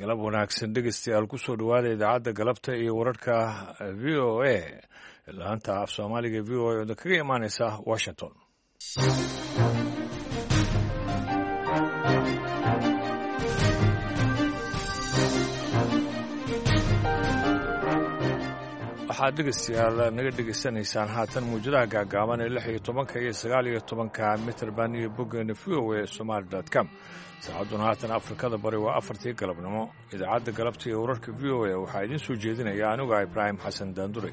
galab wanaagsan dhegeystayaal ku soo dhowaada idaacadda galabta iyo wararka v o a laanta af soomaaliga v o a oo kaga imaaneysa washington. waxaad dhegeystayaal naga dhegeysanaysaan haatan muujadaha gaagaaban ee 16 iyo 19 mitrban iyo boggeena v o a somali.com. saacaduna haatan afrikada bari waa 4tii galabnimo. idaacadda galabta iyo wararka v o a waxaa idiin soo jeedinaya aniga ibraahim xasan daandure.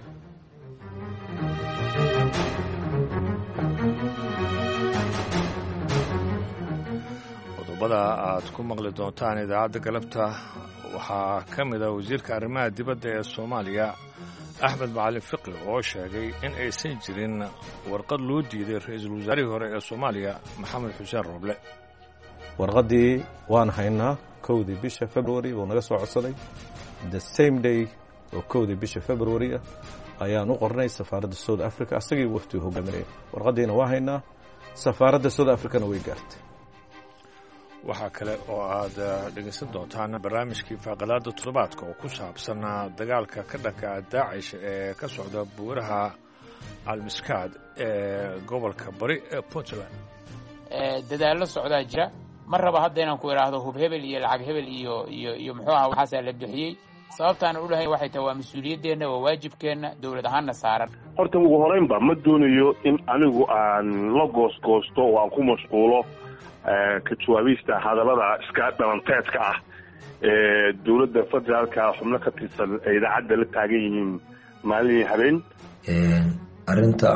qodobada aad ku maqli doontaan idaacadda galabta waxaa ka mid ah wasiirka arrimaha dibadda ee soomaaliya axmed macalin fiqi oo sheegay in aysan jirin warqad loo diiday ra-iisul wasaarihii hore ee soomaaliya maxamed xuseen rooble. warqaddii waan haynaa 1dii bisha february buu naga soo codsaday the same day oo 1dii bisha february ah ayaan u qornay safaaradda south africa asagii waftii hogaaminaya warqaddiina waa haynaa safaaradda south africana way gaartay. waxaa kale oo aad dhegaysan doontaan barnaamijkii faaqadaada toddobaadka oo ku saabsan dagaalka ka dhanka daacish ee ka socda buuraha almiskaad ee gobolka bari ee puntland. dadaallo socdaa jira ma raba hadda inaan ku idhaahdo hub hebel iyo lacag hebel iyo muxuu aha waxaasaa la bixiyey. sababtaan u dhahay waxay tahay waa mas-uuliyaddeenna waa waajibkeenna dowlad ahaanna saaran. horta ugu horeynba ma doonayo in anigu aan la goosgoosto oo aan ku mashquulo ka jawaabista hadallada iska dhalanteedka ah ee dowladda federaalka xubno ka tirsan ay idaacadda la taagan yihiin maalin habeen. arrinta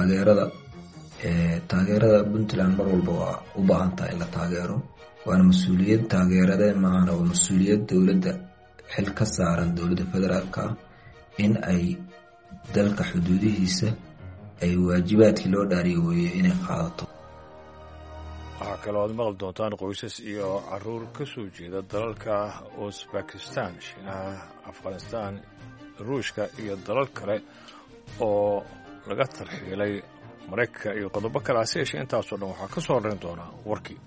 taageerada puntland mar walba waa u baahan tahay in la taageero waana mas-uuliyad taageeradeen maahana waa mas-uuliyad dowladda xil ka saaran dowladda federaalka in ay dalka xuduudihiisa ay waajibaadkii loo dhaariyo weeye inay qaadato. waxaa kaloo aad maqli doontaan qoysas iyo caruur ka soo jeeda dalalka usbekistan, shiinaha, afghanistan, ruushka iyo dalal kale oo laga tarxiilay maraykanka iyo qodobo kale. hase yeeshee intaasoo dhan waxaa ka soo horrayn doonaa warkii.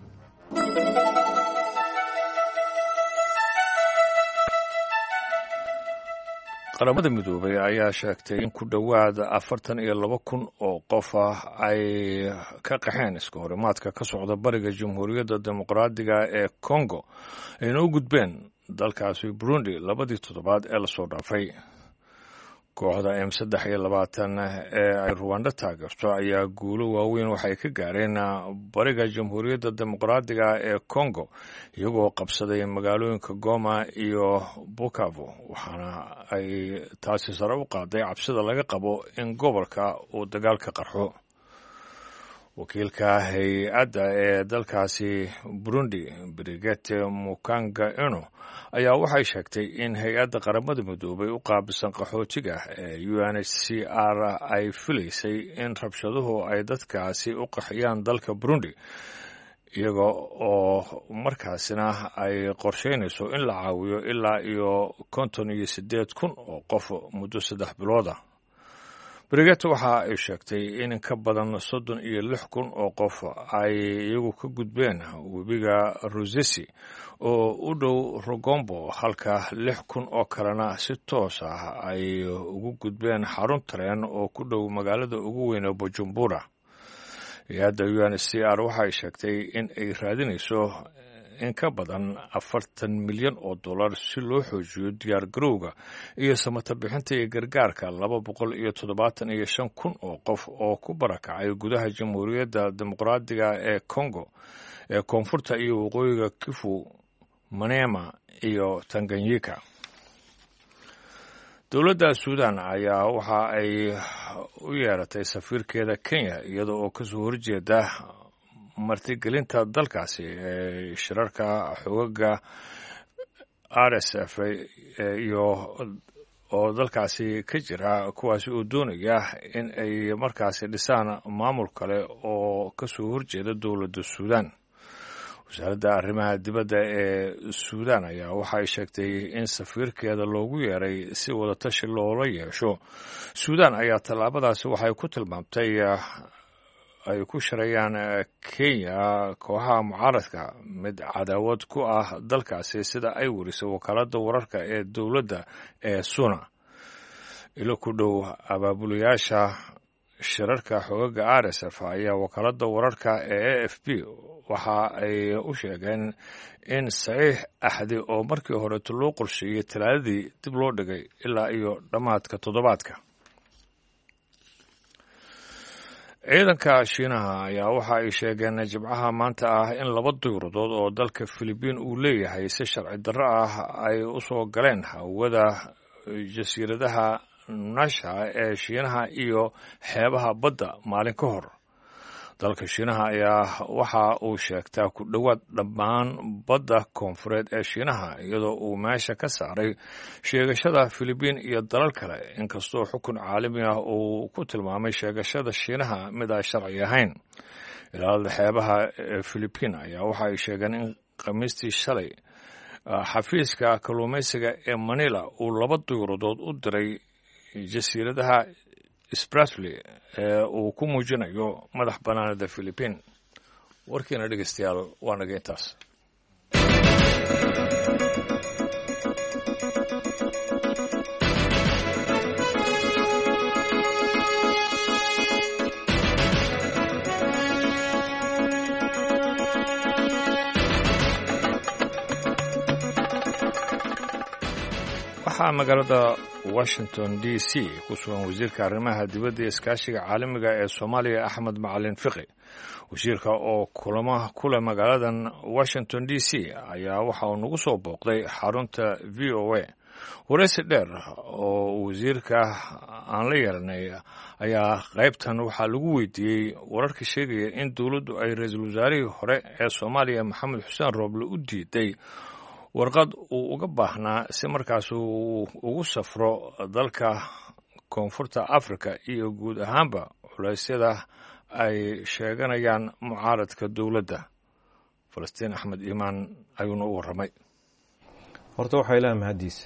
qaramada midoobay ayaa sheegtay in ku dhowaad 42,000 oo qof ah ay ka qaxeen iska horimaadka ka socda bariga jamhuuriyadda dimuqraadiga ee congo ayna u gudbeen dalkaasi burundi labadii toddobaad ee lasoo dhaafay. kooxda M23 ee ay ruwanda taageerto ayaa guulo waaweyn waxay ka gaareen bariga jamhuuriyadda dimuqraadiga ee congo iyagoo qabsaday magaalooyinka goma iyo bukavu, waxaana ay taasi sare u qaaday cabsida laga qabo in gobolka uu dagaal ka qarxo. wakiilka hay-adda ee dalkaasi burundi brigette mukanga eno ayaa waxay sheegtay in hay-adda qaramada midoobay u qaabilsan qaxootiga ee UNHCR ay filaysay in rabshaduhu ay dadkaasi u qaxiyaan dalka burundi iyaga oo markaasina ay qorsheynayso in la caawiyo ilaa iyo 58,000 oo qof muddo 3 bilooda. brigette waxa ay sheegtay in ka badan 36,000 oo qof ay iyagu ka gudbeen webiga Rusizi oo u dhow Rugombo, halka 6,000 oo kalena si toos ah ay ugu gudbeen xarun tareen oo ku dhow magaalada ugu weyn ee Bujumbura. hay-adda UNHCR waxay sheegtay in ay raadinayso in ka badan 40 milyan oo dollar si loo xoojiyo diyaar garowga iyo samata bixinta iyo gargaarka 275,000 oo qof oo ku barakacay gudaha jamhuuriyadda dimuqraadiga ee congo ee koonfurta iyo waqooyiga Kivu, Maniema iyo Tanganyika. dowladda suudan ayaa waxa ay u yeeratay safiirkeeda Kenya iyada oo ka soo horjeeda martigelinta dalkaasi ee shirarka xoogagga RSF iyo oo dalkaasi ka jira kuwaasi oo doonaya in ay markaasi dhisaan maamul kale oo ka soo horjeeda dowladda suudan. wasaaradda arrimaha dibadda ee suudan ayaa waxay sheegtay in safiirkeeda loogu yeeray si wadatashi loola yeesho. suudan ayaa tallaabadaasi waxay ku tilmaamtay ay ku shirayaan kenya kooxaha mucaaradka mid cadaawad ku ah dalkaasi sida ay werisay wakaaladda wararka ee dowladda ee suna ilo ku dhow abaabulayaasha shirarka xogaga rsf ayaa wakaaladda wararka ee a f b waxa ay u sheegeen in saxiix axdi oo markii horeeto loo qorsheeyey talaadadii dib loo dhigay ilaa iyo dhammaadka toddobaadka ciidanka shiinaha ayaa waxa ay sheegeen jimcaha maanta ah in 2 diyuuradood oo dalka Filibiin uu leeyahay si sharci darro ah ay u soo galeen hawada jasiiradaha Nasha ee Shiinaha iyo xeebaha badda maalin ka hor. dalka Shiinaha ayaa waxa uu sheegtaa ku dhowaad dhammaan badda koonfureed ee Shiinaha iyadoo uu meesha ka saaray sheegashada Filibiin iyo dalal kale inkastoo xukun caalami ah uu ku tilmaamay sheegashada Shiinaha mid aan sharci ahayn. ilaalada xeebaha Filibiin ayaa waxa ay sheegeen in Khamiistii shalay xafiiska kalluumaysiga ee Manila uu 2 diyuuradood u diray jasiiradaha Spratly uu ku muujinayo madax banaanida Filibiin. warkiina dhegeystayaal waa naga intaas. waxaa magaalada Washington DC ku sugan wasiirka arrimaha dibadda iskaashiga caalamiga ee Soomaaliya Axmed Macalin Fiqi. wasiirka oo kula magaaladan Washington DC ayaa waxa uu nagu soo booqday xarunta VOA. wareysi dheer oo wasiirka aan la yeelanay ayaa qaybtan waxaa lagu weydiiyey wararka sheegaya in dawladdu ay ra'iisul wasaarihii hore ee Soomaaliya Maxamed Xuseen Rooble u diiday warqad uu uga baahnaa si markaas uu ugu safro dalka koonfurta Afrika iyo guud ahaanba culeysyada ay sheeganayaan mucaaradka dawladda. Falastiin Axmed Iimaan ayuuna u warramay. horta waxaa ilaahay mahadiisa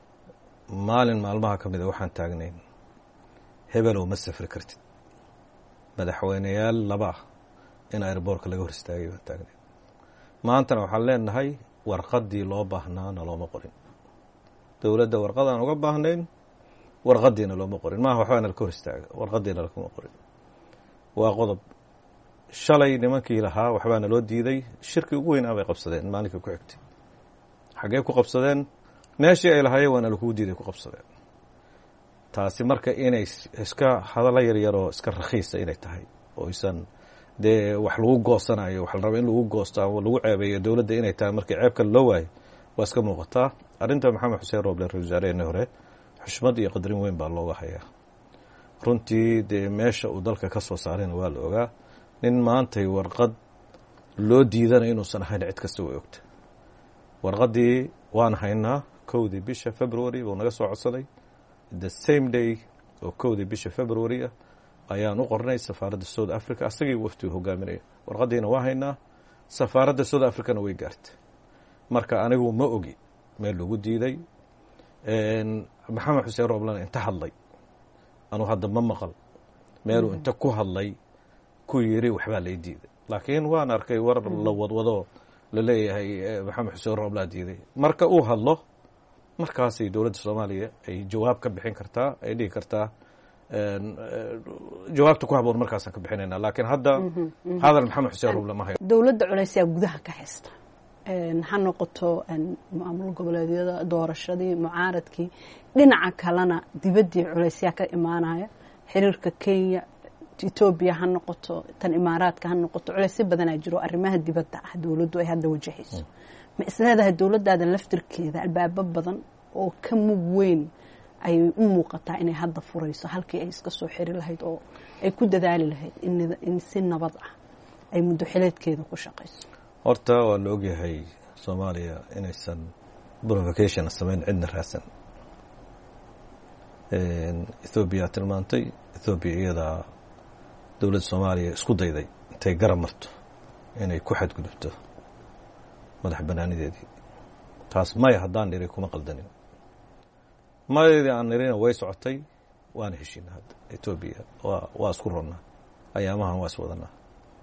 maalin maalmaha ka mid waxaan taagnayn hebelow ma safri kartid madaxweynayaal laba in airportka laga hor istaagay baan taagnayn. maantana waxaan leenahay warqadii loo baahnaana looma qorin. dawladda warqadaan uga baahnayn warqadiina looma qorin. maaha waxbaana la ka hor istaaga warqadiina lakuma qorin. waa qodob. shalay nimankii lahaa waxbaana loo diiday shirkii ugu weyn bay qabsadeen maalinkii ku xigtay. xaggee ku qabsadeen? meeshii ay lahaayeen waana lagu diiday ku qabsadeen. taasi marka inay iska hadalla yaryaroo iska rakhiisa inay tahay oo isan dee wax lagu goosanayo wax la rabo in lagu goosto ama lagu ceebeeyo dawladda inay tahay markii ceebka loo waayo waa iska muuqataa. arrinta Maxamed Xuseen Rooble ra'iisul wasaarihii hore xushmad iyo qadarin weyn baa looga hayaa. runtii dee meesha uu dalka ka soo saarayna waa la ogaa. nin maantay warqad loo diidana inuusan ahayn cid kasta way ogta. warqaddii waan haynaa 1 bisha February buu naga soo codsaday. the same day oo 1 bisha February ayaan u qornay safaaradda South Africa asagii waftigu hogaaminaya. warqadiina waa haynaa. safaaradda South Africana way gaartay. marka anigu ma ogi meel lagu diiday. Maxamed Xuseen Rooble inta hadlay anu hadda ma maqal meeluu inta ku hadlay ku yiri waxbaa lay diiday. laakiin waan arkay war la wadwado la leeyahay Maxamed Xuseen Rooble diiday. marka uu hadlo markaasay dawladda Soomaaliya ay jawaab ka bixin kartaa ay dhigi kartaa jawaabta ku haboon markaasaan ka bixinayna. laakiin hadda hadal Maxamed Xuseen Rooble ma hayo. dawladda culaysaa gudaha ka haysta ha noqoto maamul goboleedyada doorashadii mucaaradkii dhinaca kalena dibaddii culaysyaa ka imaanaya xiriirka Kenya Ethiopia ha noqoto tan Imaaraadka ha noqoto culaysyo badanaa jiro arrimaha dibadda ah dawladdu ay hadda wajahayso. ma isleedahay dawladdaada laftirkeeda albaabo badan oo ka mug weyn ay u muuqataa inay hadda furayso halkii ay iska soo xiri lahayd oo ay ku dadaali lahayd in si nabad ah ay muddo xileedkeeda ku shaqayso? horta waa la ogyahay Soomaaliya inaysan provocation samayn cidna raasan. Ethiopia tilmaantay Ethiopia iyada dawladda Soomaaliya isku dayday intay garab marto inay ku xadgudubto madax banaanideedii. taas may haddaan dhiray kuma qaldanin. maydii aan nirina way socotay waana heshiinaa hadda Ethiopia waa isku ronnaa ayaamahan waa is wadanaa.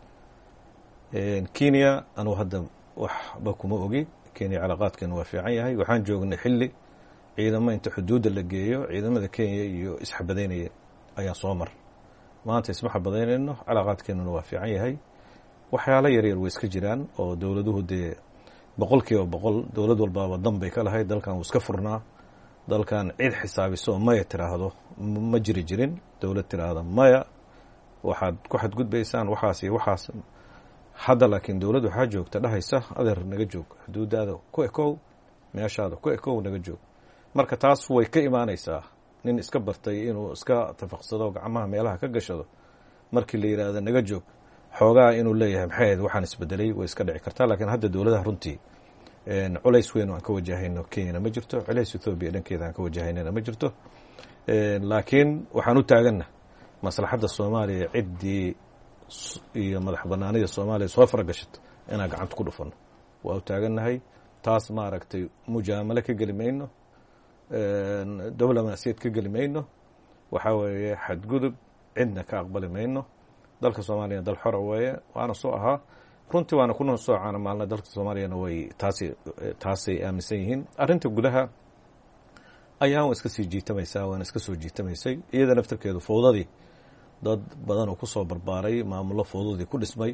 Kenya anu hadda waxba kuma ogi. Kenya calaaqaadkeena waa fiican yahay. Waxaan joognay xilli ciidamo inta xuduudda la geeyo ciidamada Kenya iyo isxabadaynaya ayaa soo mar. Maanta isma xabadaynayno, calaaqaadkeenuna waa fiican yahay. waxyaalo yaryar way iska jiraan oo dowladuhu dee 100% dowlad walbaaba dan bay ka lahayd. dalkan wuu iska furnaa. dalkan cid xisaabiso maya tiraahdo ma jiri jirin. dowlad tiraahdo maya waxaad ku xadgudbaysaan waxaas iyo waxaas. hadda laakiin dowlad waxaa joogta dhahaysa adeer naga joog, xuduudaada ku ekow, meeshaada ku ekow, naga joog. marka taas way ka imaanaysaa nin iska bartay inuu iska tafaqsado gacmaha meelaha ka gashado markii la yiraahdo naga joog xoogaa inuu leeyahay maxay ahayd waxaan isbedelay way iska dhici kartaa. laakiin hadda dowladaha runtii culays weyn aan ka wajahayno Kenya ma jirto, culays Ethiopia dhankeeda aan ka wajahayna ma jirto. laakiin waxaan u taagana maslaxadda Soomaaliya ciddii iyo madax banaanida Soomaaliya soo faragashato inaan gacanta ku dhufano waa u taaganahay. taas ma aragtay mujaamalo ka geli mayno, diblomaasiyad ka geli mayno. waxa weeye xadgudub cidna ka aqbali mayno. dalka Soomaaliya dal xor weeye, waana soo ahaa runtii waana ku soo caana maalna dalka Soomaaliyana way taasay aaminsan yihiin. arrinta gudaha ayaan iska sii jiitamaysaa, waana iska soo jiitamaysay. iyada naftarkeedu fowdadii dad badan oo ku soo barbaaray, maamulo fowdadii ku dhismay,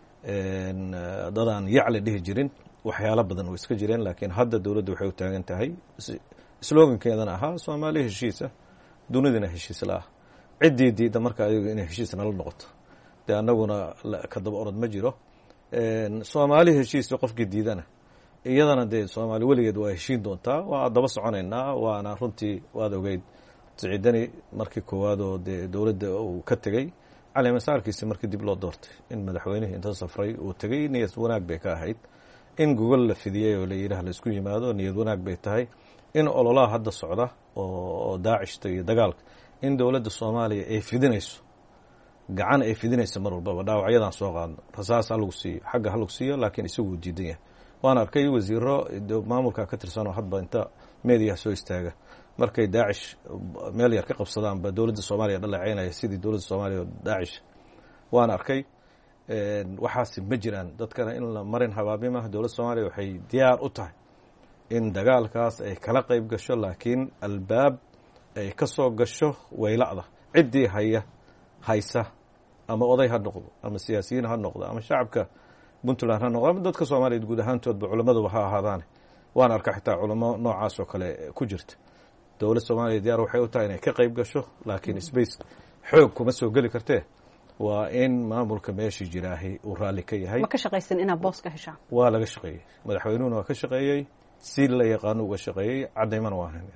dadaan yacli dhihi jirin, waxyaalo badan oo iska jireen. laakiin hadda dowladda waxay u taagan tahay slogankeedana ahaa Soomaaliya heshiisa, dunidana heshiis la ah. ciddii diidda marka ayagu inay heshiis nala noqoto dee annaguna ka daba orod ma jiro. Soomaali heshiis qofkii diidana iyadana dee Soomaali weligeed waa heshiin doontaa, waa daba soconaynaa. waana runtii waad ogeyd Siciidani markii koowaad oo dee dowladda uu ka tegey cali masaarkiisa markii dib loo doortay in madaxweynihii inta safray uu tegey, niyad wanaag bay ka ahayd. in gogol la fidiyey oo la yidhaah la isku yimaado niyad wanaag bay tahay. in ololaha hadda socda oo daacishta iyo dagaalka in dowladda Soomaaliya ay fidinayso gacan ay fidinayso mar walbaba dhaawacyadan soo qaadno rasaas ha lagu siiyo xagga ha lagu siiyo, laakiin isagu diidan yahay. waan arkay wasiiro maamulka ka tirsan oo hadba inta meediyaha soo istaaga markay daacish meel yar ka qabsadaan ba dowladda Soomaaliya dhaleeceynaya sidii dowladda Soomaaliya daacish. waan arkay waxaas ma jiraan. dadkana in la marin habaabima dowladda Soomaaliya waxay diyaar u tahay in dagaalkaas ay kala qayb gasho, laakiin albaab ay ka soo gasho waylacda ciddii haysa ama oday ha noqdo ama siyaasiyiin ha noqdo ama shacabka Puntland ha noqdo ama dadka Soomaaliyeed guud ahaantoodba culimaduba ha ahaadaan. waan arkaa xitaa culimo noocaas oo kale ku jirta. dowladda Soomaaliya diyaar waxay u tahay inay ka qayb gasho, laakiin space xoog kuma soo geli kartee. waa in maamulka meeshii jiraahay uu raalli ka yahay. ma ka shaqaysan inaad boos ka heshaan? waa laga shaqeeyey, madaxweynuhuna waa ka shaqeeyey, si la yaqaano uga shaqeeyey, cadaymana waa haynaa.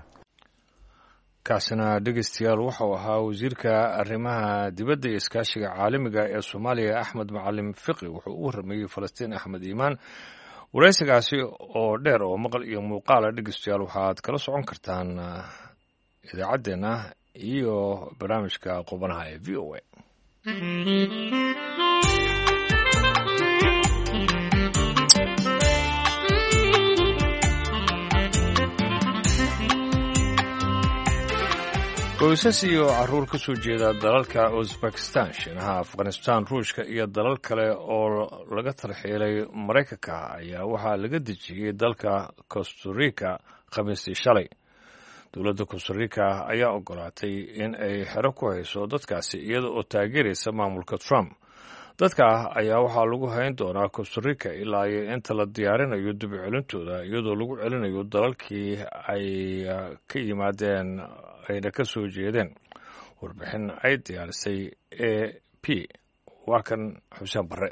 kaasina dhegeystayaal wuxuu ahaa wasiirka arrimaha dibadda iyo iskaashiga caalamiga ee Soomaaliya Axmed Macalin Fiqi. wuxuu u warramayey Falastiin Axmed Iimaan. waraysigaasi oo dheer oo maqal iyo muuqaala dhegeystayaal waxaad kala socon kartaan idaacaddeenna iyo barnaamijka qubanaha ee VOA. qoysas iyo caruur ka soo jeeda dalalka Uzbekistan, Shiinaha, Afghanistan, Ruushka iyo dalal kale oo laga tarxiilay Maraykanka ayaa waxaa laga dejiyey dalka Costa Rica Khamiistii shalay. dowladda Costa Rica ayaa ogolaatay in ay xero ku hayso dadkaasi iyada oo taageeraysa maamulka Trump. dadka ayaa waxaa lagu hayn doonaa Costa Rica ilaa inta la diyaarinayo dib u celintooda, iyadoo lagu celinayo dalalkii ay ka yimaadeen ayna ka soo jeedeen. warbixin ay diyaarisay AP waa kan Xuseen Barre.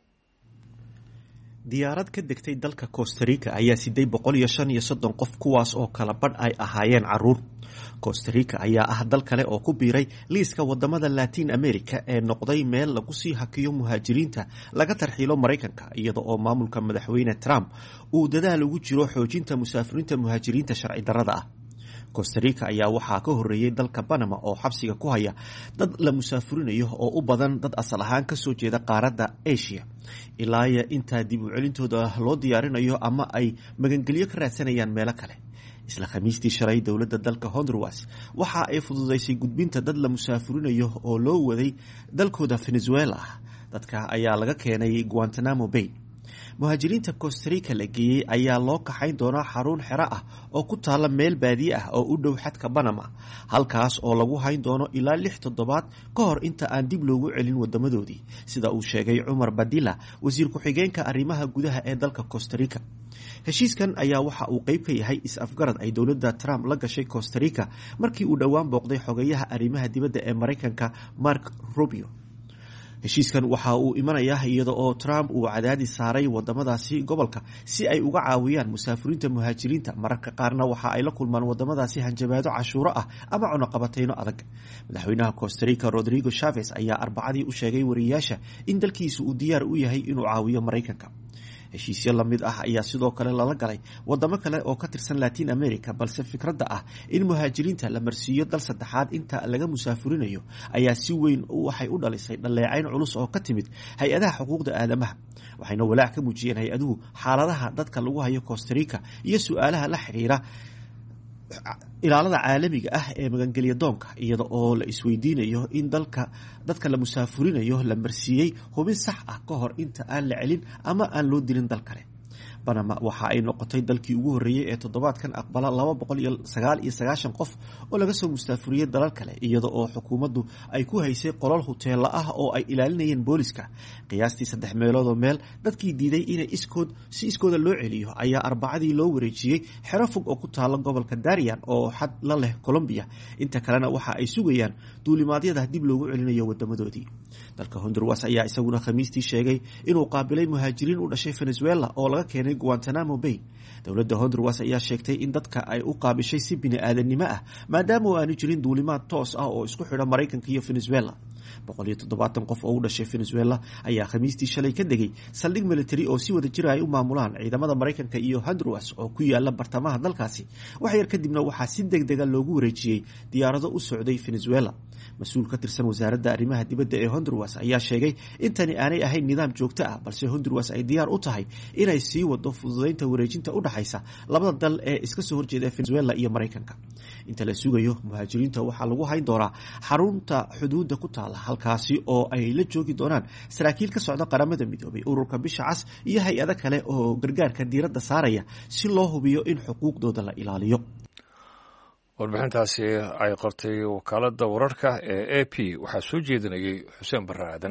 diyaarad ka degtay dalka Costa Rica ayaa 835 qof kuwaas oo kala badh ay ahaayeen caruur. Costa Rica ayaa ah dal kale oo ku biiray liiska wadamada Latin America ee noqday meel lagu sii hakiyo muhaajiriinta laga tarxiilo Maraykanka, iyada oo maamulka madaxweyne Trump uu dadaal ugu jiro xoojinta musaafiriinta muhaajiriinta sharci darrada ah. costarica ayaa waxaa ka horreeyey dalka banama oo xabsiga ku haya dad la musaafurinayo oo u badan dad asal ahaan ka soo jeeda qaaradda asia ilaaya intaa dib u celintooda loo diyaarinayo ama ay magangelyo ka raadsanayaan meelo kale. isla khamiistii shalay dowladda dalka honduras waxa ay fududaysay gudbinta dad la musaafurinayo oo loo waday dalkooda venezuela. dadka ayaa laga keenay guantanamo bay. muhaajiriinta costarica la geeyey ayaa loo kaxayn doonaa xarun xero ah oo ku taalla meel baadiye ah oo u dhow xadka banama, halkaas oo lagu hayn doono ilaa 6 toddobaad ka hor inta aan dib loogu celin wadamadoodii, sida uu sheegay Cumar Badilla, wasiir ku-xigeenka arrimaha gudaha ee dalka costarica. heshiiskan ayaa waxa uu qayb ka yahay is-afgarad ay dowladda Trump la gashay costarica markii uu dhowaan booqday xogayaha arrimaha dibadda ee Mareykanka Mark Rubio. heshiiskan waxa uu imanayaa iyada oo Trump uu cadaadis saaray wadamadaasi gobolka si ay uga caawiyaan musaafiriinta muhaajiriinta, mararka qaarna waxa ay la kulmaan wadamadaasi hanjabaado cashuuro ah ama cunaqabatayno adag. madaxweynaha costarica Rodrigo Chavez ayaa Arbacadii u sheegay wariyaasha in dalkiisu uu diyaar u yahay inuu caawiyo Mareykanka. heshiisyo la mid ah ayaa sidoo kale lala galay wadamo kale oo ka tirsan Latin America, balse fikradda ah in muhaajiriinta la marsiiyo dal saddexaad inta laga musaafurinayo ayaa si weyn waxay u dhalisay dhaleecayn culus oo ka timid hay-adaha xuquuqda aadamaha. waxayna walaac ka muujiyeen hay-aduhu xaaladaha dadka lagu hayo costarica iyo su'aalaha la xiriira ilaalada caalamiga ah ee magangelya doonka, iyada oo la isweydiinayo in dadka la musaafurinayo la marsiiyey hubin sax ah ka hor inta aan la celin ama aan loo dilin dal kale. Panama waxa ay noqotay dalkii ugu horreeyay ee toddobaadkan aqbala 299 qof oo laga soo mustaafuriyay dalal kale, iyada oo xukuumaddu ay ku haysay qolal hoteelo ah oo ay ilaalinayeen booliska. qiyaastii 3 meelood oo meel dadkii diiday inay iskooda loo celiyo ayaa Arbacadii loo wareejiyey xero fog oo ku taala gobolka Darien oo xad la leh Colombia. inta kalena waxa ay sugayaan duulimaadyada dib loogu celinayo wadamadoodii. dalka Honduras ayaa isaguna Khamiistii sheegay inuu qaabilay muhaajiriin u dhashay Venezuela oo laga keenay Guantanamo Bay. dowladda Honduras ayaa sheegtay in dadka ay u qaabishay si bini'aadanimo ah maadaama aanu jirin duulimaad toos ah oo isku xidha Mareykanka iyo Venezuela. 170 qof oo u dhashay Venezuela ayaa Khamiistii shalay ka degay saldhig military oo si wada jir ay u maamulaan ciidamada Mareykanka iyo Honduras oo ku yaala bartamaha dalkaasi. wax yar kadibna waxaa si degdeg ah loogu wareejiyey diyaarado u socday Venezuela. mas-uul ka tirsan wasaaradda arrimaha dibadda ee Honduras ayaa sheegay in tani aanay ahayn nidaam joogto ah, balse Honduras ay diyaar u tahay inay sii wado fududeynta wareejinta u dhaxaysa labada dal ee iska soo horjeeda Venezuela iyo Mareykanka. inta la sugayo muhaajiriinta waxaa lagu hayn doonaa xarunta xuduudda ku taala, halkaasi oo ay la joogi doonaan saraakiil ka socda qaramada midoobay, ururka bisha cas iyo hay-ado kale oo gargaarka diiradda saaraya si loo hubiyo in xuquuqdooda la ilaaliyo. warbixintaasi ay qortay wakaaladda wararka ee AP waxaa soo jeedinayay Xuseen Barre Aadan.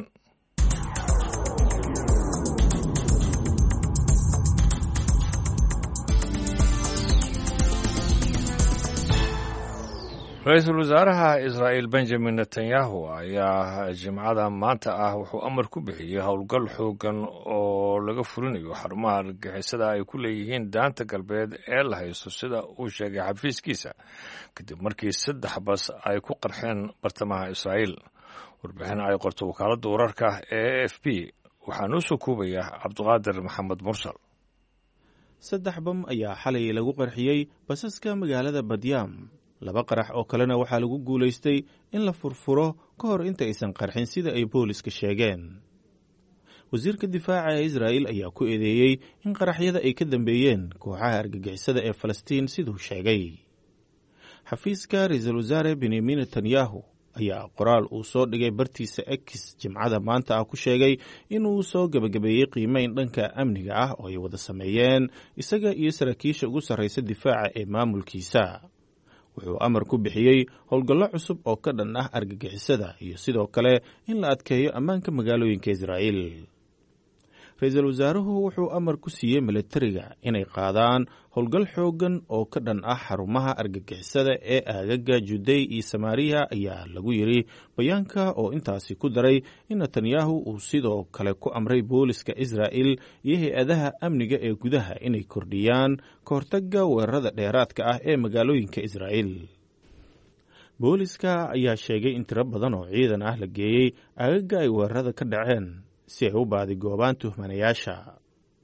ra-iisul wasaaraha Israa'iil Benjamin Netanyahu ayaa jimcada maanta ah wuxuu amar ku bixiyey howlgal xoogan oo laga furinayo xarumaha argagixisada ay ku leeyihiin daanta galbeed ee la haysto, sida uu sheegay xafiiskiisa, kadib markii 3 bas ay ku qarxeen bartamaha Israa'iil. warbixin ay qorto wakaaladda wararka ee AFP waxaa noo soo koobaya Cabdiqaadir Maxamed Mursal. 3 bam ayaa xalay lagu qarxiyey basaska magaalada Badyam. 2 qarax oo kalena waxaa lagu guulaystay in la furfuro ka hor inta aysan qarxin, sida ay booliska sheegeen. wasiirka difaaca ee Israa'iil ayaa ku eedeeyey in qaraxyada ay ka dambeeyeen kooxaha argagixisada ee Falastiin, siduu sheegay. xafiiska ra-iisul wasaare Benjamin Netanyahu ayaa qoraal uu soo dhigay bartiisa X jimcada maanta ah ku sheegay inuu soo gabagabeeyey qiimeyn dhanka amniga ah oo ay wada sameeyeen isaga iyo saraakiisha ugu sarreysa difaaca ee maamulkiisa. wuxuu amar ku bixiyey howlgallo cusub oo ka dhan ah argagixisada iyo sidoo kale in la adkeeyo ammaanka magaalooyinka Israa'iil. ra-iisul wasaaruhu wuxuu amar ku siiyey militariga inay qaadaan howlgal xoogan oo ka dhan ah xarumaha argagixisada ee aagaga Judey iyo Samaariya, ayaa lagu yiri bayaanka, oo intaasi ku daray in Netanyahu uu sidoo kale ku amray booliska Israa'iil iyo hay-adaha amniga ee gudaha inay kordhiyaan ka hortagga weerarada dheeraadka ah ee magaalooyinka Israa'iil. booliska ayaa sheegay in tiro badan oo ciidan ah la geeyey aagaga ay weerarada ka dhaceen si ay u baadigoobaan tuhmanayaasha.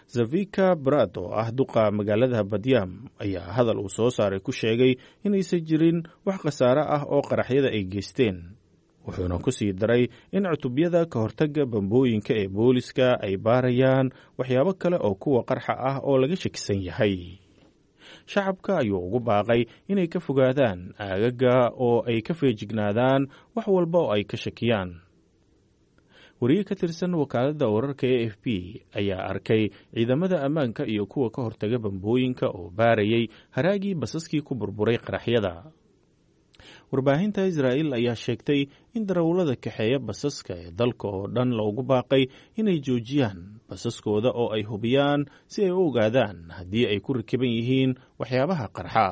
Zavika Brad oo ah duqa magaalada Badyam ayaa hadal uu soo saaray ku sheegay inaysan jirin wax khasaare ah oo qaraxyada ay geysteen. wuxuuna ku sii daray in cutubyada ka hortagga bambooyinka ee booliska ay baarayaan waxyaabo kale oo kuwa qarxa ah oo laga shakisan yahay. shacabka ayuu ugu baaqay inay ka fogaadaan aagaga oo ay ka feejignaadaan wax walba oo ay ka shakiyaan. wariye ka tirsan wakaaladda wararka AFP ayaa arkay ciidamada ammaanka iyo kuwa ka hortaga bambooyinka oo baarayay haraagii basaskii ku burburay qaraxyada. warbaahinta Israa'iil ayaa sheegtay in darawallada kaxeeya basaska ee dalka oo dhan loogu baaqay inay joojiyaan basaskooda oo ay hubiyaan si ay u ogaadaan haddii ay ku rakiban yihiin waxyaabaha qarxa.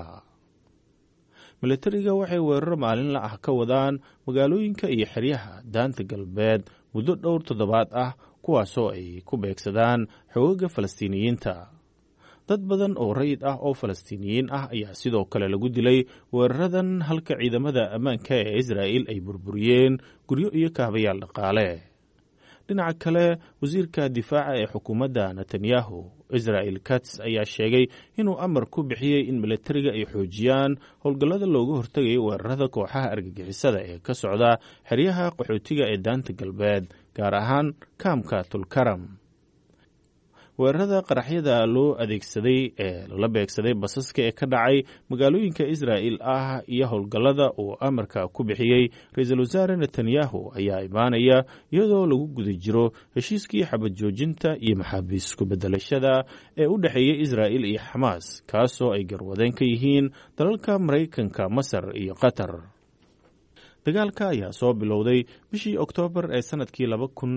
milatariga waxay weeraro maalinle ah ka wadaan magaalooyinka iyo xeryaha daanta galbeed muddo dhowr toddobaad ah kuwaasoo ay ku beegsadaan xoogagga Falastiiniyiinta. dad badan oo rayid ah oo Falastiiniyiin ah ayaa sidoo kale lagu dilay weeraradan halka ciidamada ammaanka ee Israa'iil ay burburiyeen guryo iyo kaabayaal dhaqaale. dhinaca kale wasiirka difaaca ee xukuumadda Netanyahu Israel Katz ayaa sheegay inuu amar ku bixiyey in milatariga ay xoojiyaan howlgallada looga hortagayo weerarada kooxaha argagixisada ee ka socda xeryaha qaxootiga ee daanta galbeed gaar ahaan kaamka Tulkaram. weerarada qaraxyada loo adeegsaday ee la beegsaday basaska ee ka dhacay magaalooyinka Israa'iil ah iyo howlgallada uu amarka ku bixiyey ra'iisul wasaare Netanyahu ayaa imaanaya iyadoo lagu guda jiro heshiiskii xabad joojinta iyo maxaabiis ku bedelashada ee u dhexeeyay Israa'iil iyo Xamaas kaasoo ay garwadeen ka yihiin dalalka Mareykanka, Masar iyo Qatar. dagaalka ayaa soo bilowday bishii Oktoobar ee sanadkii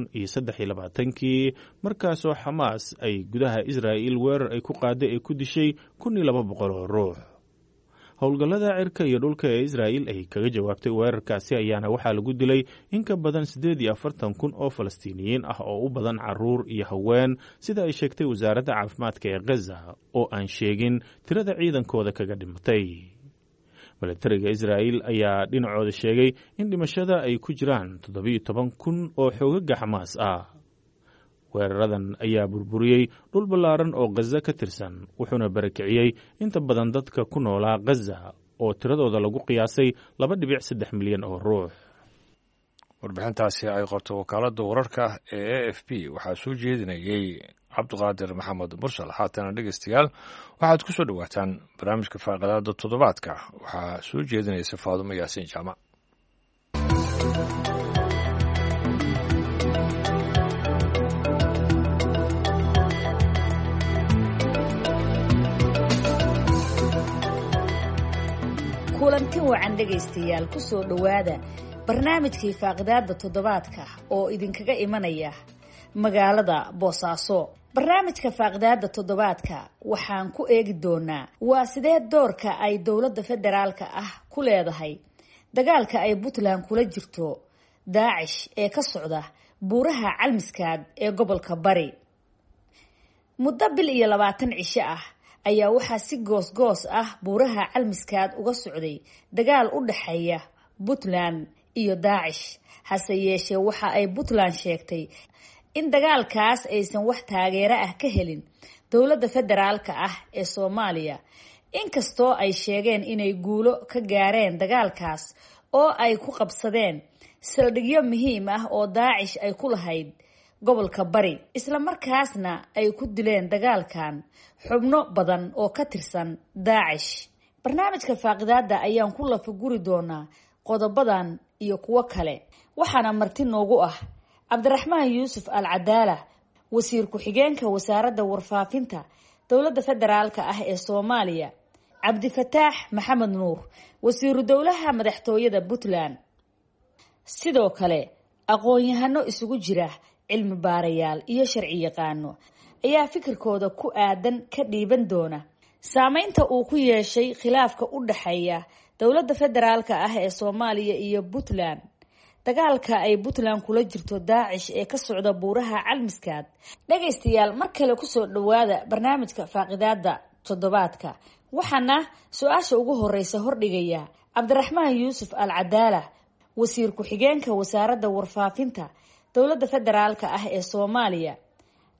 2023 markaasoo Xamaas ay gudaha Israa'iil weerar ay ku qaaday ay ku dishay 1,200 oo ruux. howlgallada cirka iyo dhulka ee Israa'iil ay kaga jawaabtay weerarkaasi ayaana waxaa lagu dilay in ka badan 48,000 oo Falastiiniyiin ah oo u badan carruur iyo haween sida ay sheegtay wasaaradda caafimaadka ee Gaza oo aan sheegin tirada ciidankooda kaga dhimatay. milatariga Israa'iil ayaa dhinacooda sheegay in dhimashada ay ku jiraan 17,000 oo xoogagga Xamaas ah. weeraradan ayaa burburiyey dhul ballaaran oo Gaza ka tirsan wuxuuna barakiciyey inta badan dadka ku noolaa Gaza oo tiradooda lagu qiyaasay 2.3 milyan oo ruux. warbixintaasi ay qorto wakaaladda wararka ee AFP waxaa soo jeedinayay cabdiqaadir maxamed mursal. haatana dhegeystayaal waxaad ku soo dhawaataan barnaamijka faaqadaada toddobaadka waxaa soo jeedinaysa Faadumo Yaasiin Jaamac. kulanti wacan dhegeystayaal ku soo dhowaada barnaamijkii faaqadaada toddobaadka oo idinkaga imanaya magaalada Boosaaso. barnaamijka faaqadaada toddobaadka waxaan ku eegi doonaa waa sidee doorka ay dowladda federaalka ah ku leedahay dagaalka ay Puntland kula jirto Daacish ee ka socda buuraha Calmiskaad ee gobolka Bari. muddo bil iyo 20 cisho ah ayaa waxaa si goos ah buuraha Calmiskaad uga socday dagaal u dhaxeeya Puntland iyo Daacish. hase yeeshee waxa ay Puntland sheegtay in dagaalkaas aysan wax taageero ah ka helin dowladda federaalka ah ee Soomaaliya inkastoo ay sheegeen inay guulo ka gaareen dagaalkaas oo ay ku qabsadeen saldhigyo muhiim ah oo Daacish ay ku lahayd gobolka Bari isla markaasna ay ku dileen dagaalkan xubno badan oo ka tirsan Daacish. barnaamijka faaqidaada ayaan ku lafaguri doonaa qodobadan iyo kuwo kale waxaana marti noogu ah Cabdiraxmaan Yuusuf Al-Cadaala wasiir ku-xigeenka wasaaradda warfaafinta dowladda federaalka ah ee Soomaaliya, Cabdifataax Maxamed Nuur wasiiru dowlaha madaxtooyada Puntland. sidoo kale aqoon-yahano isugu jira cilmi baarayaal iyo sharci yaqaano ayaa fikirkooda ku aadan ka dhiiban doona saameynta uu ku yeeshay khilaafka u dhaxeeya dowladda federaalka ah ee Soomaaliya iyo Puntland. dagaalka ay Puntland kula jirto Daacish ee ka socda buuraha Calmiskaad. dhageystayaal mar kale ku soo dhawaada barnaamijka faaqidaada toddobaadka waxaana su-aasha ugu horeysa hordhigaya Cabdiraxmaan Yuusuf Al-Cadaala wasiir ku-xigeenka wasaaradda warfaafinta dowladda federaalka ah ee Soomaaliya,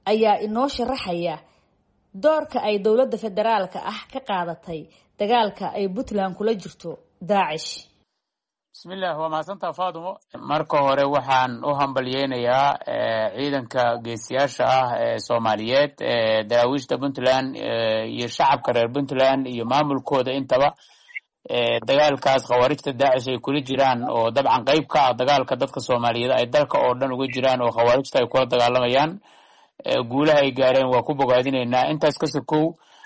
ayaa inoo sharaxaya doorka ay dowladda federaalka ah ka qaadatay dagaalka ay Puntland kula jirto Daacish. bismillah waa mahadsantahay Faadumo. marka hore waxaan u hambalyeynayaa ciidanka geesiyaasha ah ee Soomaaliyeed ee daraawiishta Puntland iyo shacabka reer Puntland iyo maamulkooda intaba dagaalkaas khawaarijta Daacish ay kula jiraan oo dabcan qayb ka ah dagaalka dadka Soomaaliyeed ay dalka oo dhan uga jiraan oo khawaarijta ay kula dagaalamayaan guulaha ay gaareen waa ku bogaadinaynaa. intaas ka sokow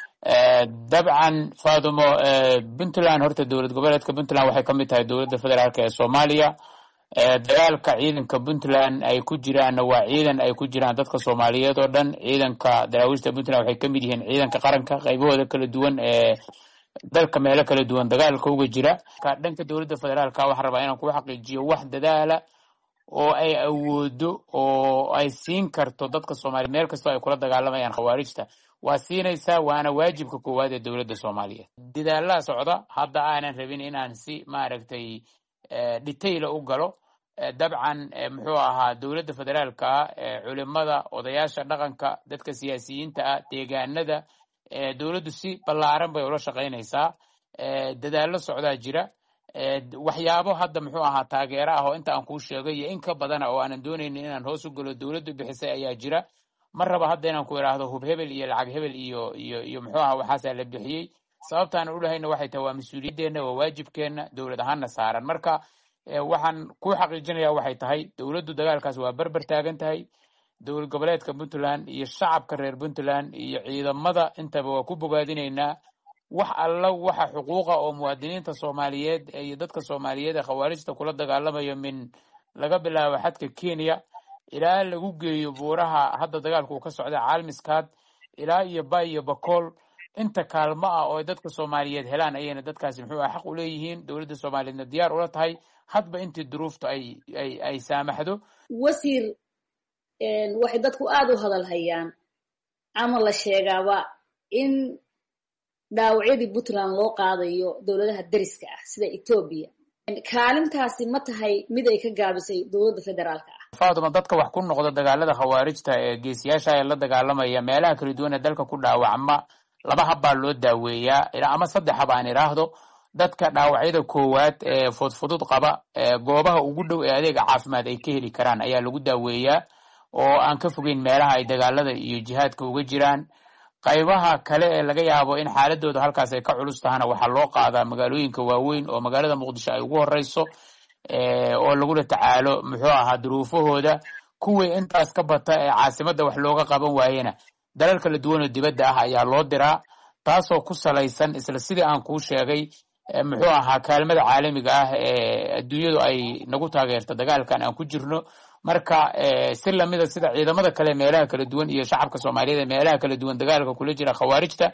dabcan Faadumo Puntland horta dowlad goboleedka Puntland waxay ka mid tahay dowladda federaalka ee Soomaaliya. dagaalka ciidanka Puntland ay ku jiraan waa ciidan ay ku jiraan dadka Soomaaliyeed oo dhan. ciidanka daraawiishta Puntland waxay ka mid yihiin ciidanka qaranka qaybahooda kala duwan ee dalka meelo kala duwan dagaalka uga jira. dhanka dowladda federaalka waxaan rabaa inaan ku xaqiijiyo wax dadaala oo ay awoodo oo ay siin karto dadka Soomaaliyeed meel kasta ay kula dagaalamayaan khawaarijta waa siinaysaa, waana waajibka koowaad ee dowladda Soomaaliyeed. dadaallada socda hadda aanan rabin inaan si maaragtay detail u galo. dabcan muxuu ahaa dowladda federaalka culimada, odayaasha dhaqanka, dadka siyaasiyiinta ah, deegaanada dowladdu si ballaaran bay ula shaqaynaysaa. dadaallo socdaa jira. waxyaabo hadda muxuu ahaa taageero ah oo inta aan kuu sheegay iyo in ka badana oo aanan doonaynin inaan hoos u galo dowladdu bixisay ayaa jira. ma raba hadda inaan ku idhaahdo hub hebel iyo lacag hebel iyo muxuu ahaa waxaasaa la bixiyey. sababtaan u dhahayna waxay tahay waa mas-uuliyaddeena, waa waajibkeena dowlad ahaanna saaran. marka waxaan ku xaqiijinayaa waxay tahay dowladdu dagaalkaas waa barbar taagan tahay. dowlad goboleedka Puntland iyo shacabka reer Puntland iyo ciidamada intaba waa ku bogaadinaynaa. wax alla waxa xuquuqa oo muwaadiniinta Soomaaliyeed iyo dadka Soomaaliyeed ee khawaarijta kula dagaalamayo min laga bilaabo xadka Kenya ilaa lagu geeyo buuraha hadda dagaalku ka socda caalmiskaad ilaa iyo Bay iyo Bakool. inta kaalmo ah oo dadka Soomaaliyeed helaan ayayna dadkaasi muxuu xaq u leeyihiin. dowladda Soomaaliyeedna diyaar ula tahay hadba intii duruuftu ay saamaxdo. wasiir waxay dadku aad u hadal hayaan ama la sheegaaba in dhaawacyadii Puntland loo qaadayo dowladaha dariska ah sida Ethiopia. kaalintaasi ma tahay mid ay ka gaabisay dowladda federaalka ah? Faadumo, dadka wax ku noqda dagaalada khawaarijta ee geesiyaasha ay la dagaalamaya meelaha kala duwan ee dalka ku dhaawacma laba hab baa loo daaweeyaa ilaa ama saddex hab aan iraahdo. dadka dhaawacyada koowaad ee fudfudud qaba goobaha ugu dhow ee adeega caafimaad ay ka heli karaan ayaa lagu daaweeyaa oo aan ka fogeyn meelaha ay dagaalada iyo jihaadka uga jiraan. qaybaha kale ee laga yaabo in xaaladooda halkaas ay ka culus tahana waxaa loo qaadaa magaalooyinka waaweyn oo magaalada Muqdisho ay ugu horeyso oo lagula tacaalo muxuu ahaa duruufahooda. kuwii intaas ka bata ee caasimadda wax looga qaban waayena dalal kala duwan oo dibadda ah ayaa loo diraa, taasoo ku salaysan isla sidii aan kuu sheegay muxuu ahaa kaalmada caalamiga ah ee adduunyadu ay nagu taageerto dagaalkan aan ku jirno. marka si lamida sida ciidamada kale meelaha kala duwan iyo shacabka Soomaaliyeed ee meelaha kala duwan dagaalka kula jira khawaarijta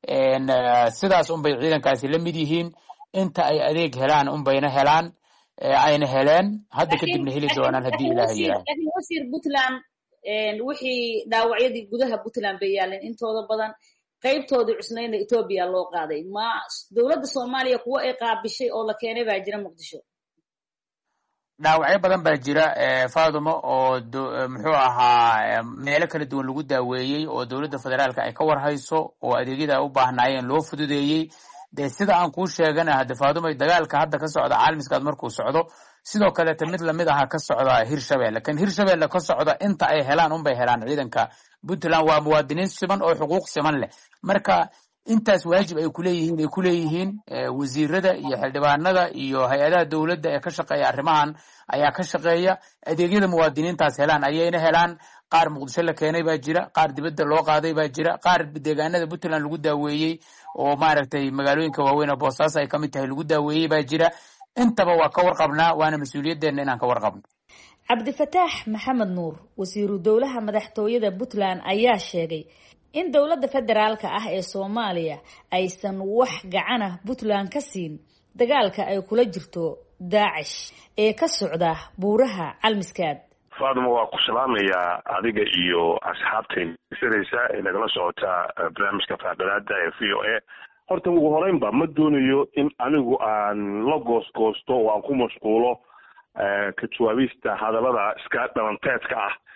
sidaas unbay ciidankaasi la mid yihiin. inta ay adeeg helaan unbayna helaan ayna heleen hadda kadibna heli doonaan haddii Ilaahay yiraahdo. laakiin wasiir Puntland wixii dhaawacyadii gudaha Puntland bay yaaleen intooda badan qaybtoodii cusnayna Ethiopia loo qaaday. ma dowladda Soomaaliya kuwa ay qaabishay oo la keenay baa jira Muqdisho? dhaawacyo badan baa jira Faadumo oo muxuu ahaa meelo kala duwan lagu daaweeyey oo dowladda federaalka ay ka warhayso oo adeegyada ay u baahnaayeen loo fududeeyey. dee sida aan kuu sheegana hadda Faadumo dagaalka hadda ka socda caalmiskaad markuu socdo sidoo kaleeta mid lamid aha ka socda Hirshabelle. kan Hirshabelle ka socda inta ay helaan unbay helaan ciidanka Puntland. waa muwaadiniin siman oo xuquuq siman leh. marka intaas waajib ay ku leeyihiin wasiirada iyo xildhibaanada iyo hay-adaha dowladda ee ka shaqeeya arrimahan ayaa ka shaqeeya. adeegyada muwaadiniintaas helaan ayayna helaan. qaar Muqdisho la keenay baa jira, qaar dibadda loo qaaday baa jira, qaar deegaanada Puntland lagu daaweeyey oo maaragtay magaalooyinka waaweyn oo Boosaaso ay ka mid tahay lagu daaweeyey baa jira. intaba waa ka warqabnaa, waana mas-uuliyaddeena inaan ka warqabno. Cabdifataax Maxamed Nuur, wasiiru dowlaha madaxtooyada Puntland, ayaa sheegay in dowladda federaalka ah ee Soomaaliya aysan wax gacan ah Puntland ka siin dagaalka ay kula jirto Daacish ee ka socda buuraha Calmiskaad. Faadumo, waa ku salaamayaa adiga iyo asxaabteen siraysa ee nagala socota barnaamijka faaqidaada ee VOA. horta ugu horeynba ma doonayo in anigu aan la goosgoosto oo aan ku mashquulo ka jawaabista hadallada iska dhalanteedka ah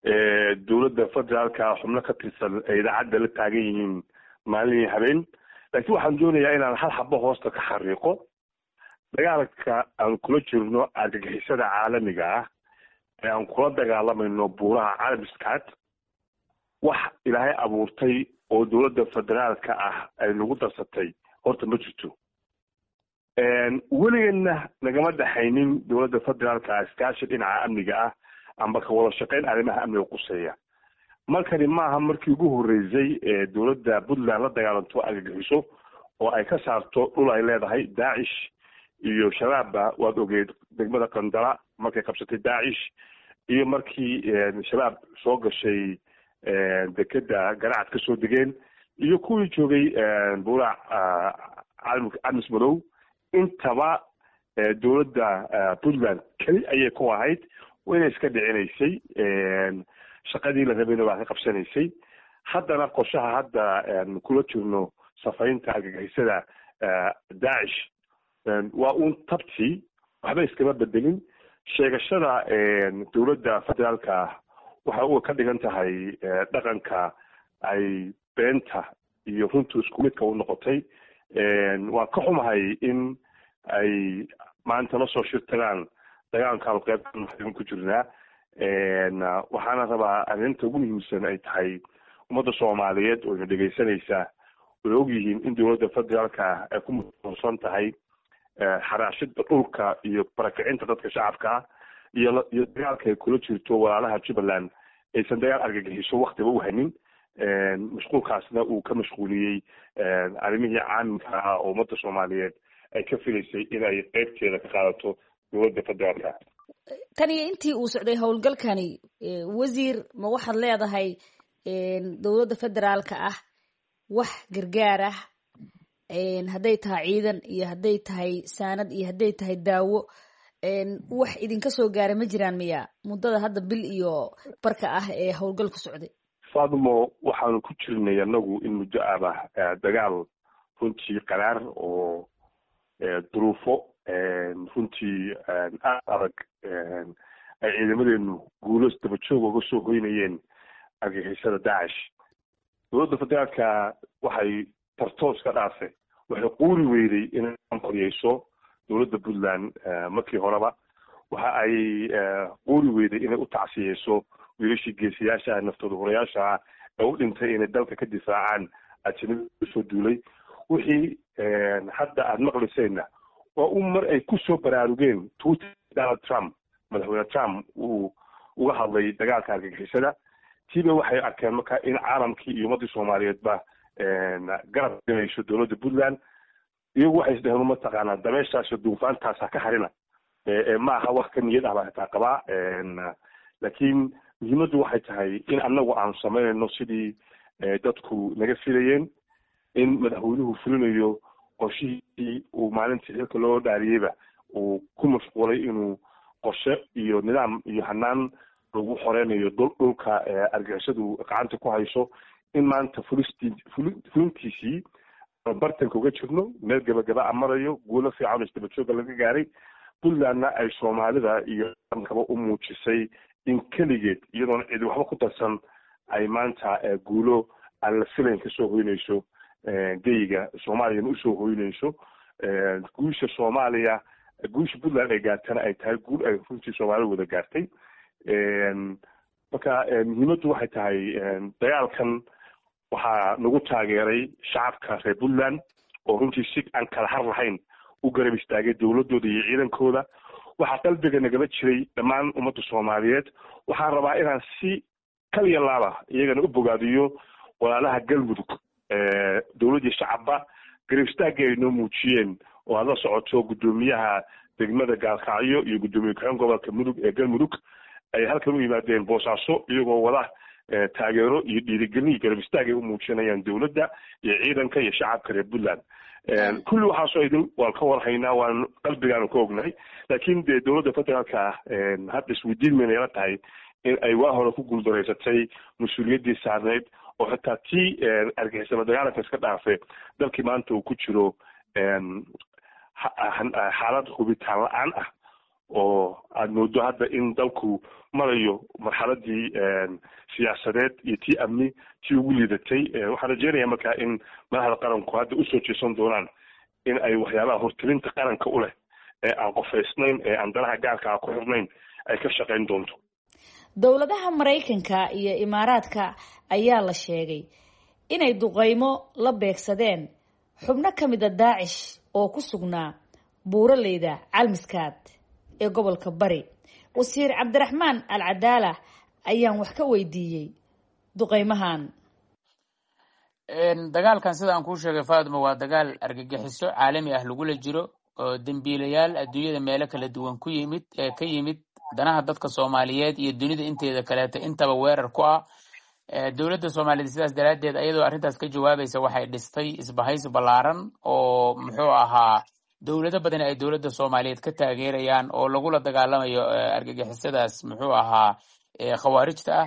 dowladda federaalka xubno ka tirsan ay idaacadda la taagan yihiin maalin habeen. laakiin waxaan doonayaa inaan hal xabo hoosta ka xariiqo dagaalka aan kula jirno argagixisada caalamiga ah ee aan kula dagaalamayno buuraha carabiskaad wax ilaahay abuurtay oo dowladda federaalka ah ay nagu darsatay horta ma jirto. weligeedna nagama dhaxaynin dowladda federaalka iskaashi dhinaca amniga ah amba ka wada shaqayn arrimaha amniga quseeya. markani maaha markii ugu horreysay ee dowladda puntland la dagaalanto argagixiso oo ay ka saarto dhul ay leedahay daacish iyo shabaabba waad ogeed degmada qandala markay qabsatay daacish iyo markii shabaab soo gashay dekeda garacad ka soo degeen iyo kuwii joogay buuraha camis madow intaba dowladda puntland keli ayay ku ahayd wayna iska dhicinaysay shaqadii la rabayna waa ka qabsanaysay. haddana qorshaha hadda kula jirno safaynta argagixisada daacish waa uun tabtii waxba iskama bedelin. sheegashada dowladda federaalka waxa uu ka dhigan tahay dhaqanka ay beenta iyo runtu isku midka u noqotay. waan ka xumahay in ay maanta la soo shirtagaan dagaalkaan qaybtan ku jirnaa. waxaana rabaa arrinta ugu muhiimsan ay tahay ummadda soomaaliyeed oo ina dhegaysanaysa way ogyihiin in dowladda federaalka ay ku masuulsan tahay xaraashida dhulka iyo barakicinta dadka shacabka iyo dagaalka ay kula jirto walaalaha jubbaland aysan dagaal argagixiso waktiba u hanin. mashquulkaasna uu ka mashquuliyey arrimihii caamilka ah oo ummadda soomaaliyeed ay ka filaysay inay qeybteeda ka qaadato dowladda federaalka. tan iyo intii uu socday howlgalkani wasiir ma waxaad leedahay dowladda federaalka ah wax gargaar ah hadday tahay ciidan iyo hadday tahay saanad iyo hadday tahay daawo wax idinka soo gaara ma jiraan miya muddada hadda bil iyo barka ah ee howlgalku socday? fadumo waxaanu ku jirnay anagu in muddo ahba dagaal runtii qaraar oo duruufo runtii adag ay ciidamadeenu guulo dabajoog uga soo hoynayeen argagixisada daacish. dowladda federaalka waxay tartoos ka dhaafay waxay quuri weyday inay qoriyeyso dowladda puntland markii horeba waxa ay quuri weyday inay u tacsiyeyso wiilashii geesiyaasha naftooda horayaasha ee u dhintay inay dalka ka difaacaan ajnabida soo duulay. wixii hadda aada maqlisayna waa un mar ay ku soo baraarugeen tuuti donald trump madaxweyne trump uu uga hadlay dagaalka argagixisada. tiiba waxay arkeen marka in caalamkii iyo ummadii soomaaliyeedba garab galayso dowladda puntland. iyagu waxay isdheheen mataqaanaa dabeeshaasyo duufaantaas ha ka harina ma aha wax ka niyad ah baa hataa qabaa. laakiin muhiimaddu waxay tahay in annagu aanu samaynayno sidii dadku naga filayeen in madaxweynuhu fulinayo qorshihii uu maalintii xilka loo dhaariyeyba uu ku mashquulay inuu qorshe iyo nidaam iyo hanaan lagu xoreynayo dhulka argagixisadu gacanta ku hayso in maanta fulintiisii bartanka uga jirno meel gabagaba marayo guulo fiican oo isdabajooga laga gaaray. puntlandna ay soomaalida iyo kaba u muujisay in keligeed iyadoona cidi waxba ku darsan ay maanta guulo aan la filayn kasoo hoynayso geyiga soomaaliyana usoo hoynayso. guusha soomaaliya guusha puntland ay gaartana ay tahay guul ay runtii soomaalida wada gaartay. marka muhiimaddu waxay tahay dagaalkan waxaa nagu taageeray shacabka reer puntland oo runtii si aan kala har lahayn u garab istaagay dowladooda iyo ciidankooda. waxaa qalbiga nagala jiray dhammaan ummadda soomaaliyeed. waxaan rabaa inaan si kaliya laaba iyagana u bogaadiyo walaalaha galmudug dowladii shacabba garab istaagga ay noo muujiyeen oo aad la socoto guddoomiyaha degmada gaalkacyo iyo guddoomiye ku-xigeenka gobolka mudug ee galmudug ay halkan u yimaadeen boosaaso iyagoo wada taageero iyo dhiirigelin iyo garab istaag ay u muujinayaan dowladda iyo ciidanka iyo shacabka reer puntland. kulli waxaasoo idin waan ka warhaynaa waan qalbigaanu ka ognahay. laakiin dee dowladda federaalka hadda isweydiin mayna ila tahay in ay waa hore ku guuldareysatay mas-uuliyaddii saarneyd oo xitaa tii argixisada dagaalanka iska dhaafay dalkii maanta uu ku jiro xaalad hubitaan la-aan ah oo aada moodo hadda in dalku marayo marxaladii siyaasadeed iyo tii amni tii ugu liidatay. waxaan rajeynayaa markaa in madaxda qaranku hadda usoo jeesan doonaan in ay waxyaabaha hortelinta qaranka u leh ee aan qofaysnayn ee aan danaha gaarka ah ku xirnayn ay ka shaqayn doonto. dowladaha Maraykanka iyo Imaaraadka ayaa la sheegay inay duqeymo la beegsadeen xubno ka mid ah Daacish oo ku sugnaa buuraleyda Calmiskaad ee gobolka Bari. wasiir Cabdiraxmaan Al-Cadaala ayaan wax ka weydiiyey duqeymahan. dagaalkan sida aan kuu sheegay Faadimo waa dagaal argagixiso caalami ah lagula jiro oo dambiilayaal adduunyada meelo kala duwan ka yimid danaha dadka Soomaaliyeed iyo dunida inteeda kaleeta intaba weerar ku ah. dowladda Soomaaliyeed sidaas daraadeed ayadoo arrintaas ka jawaabaysa waxay dhistay isbahaysi ballaaran oo muxuu ahaa dowlado badan ay dowladda Soomaaliyeed ka taageerayaan oo lagula dagaalamayo argagixisadaas muxuu ahaa khawaarijta ah.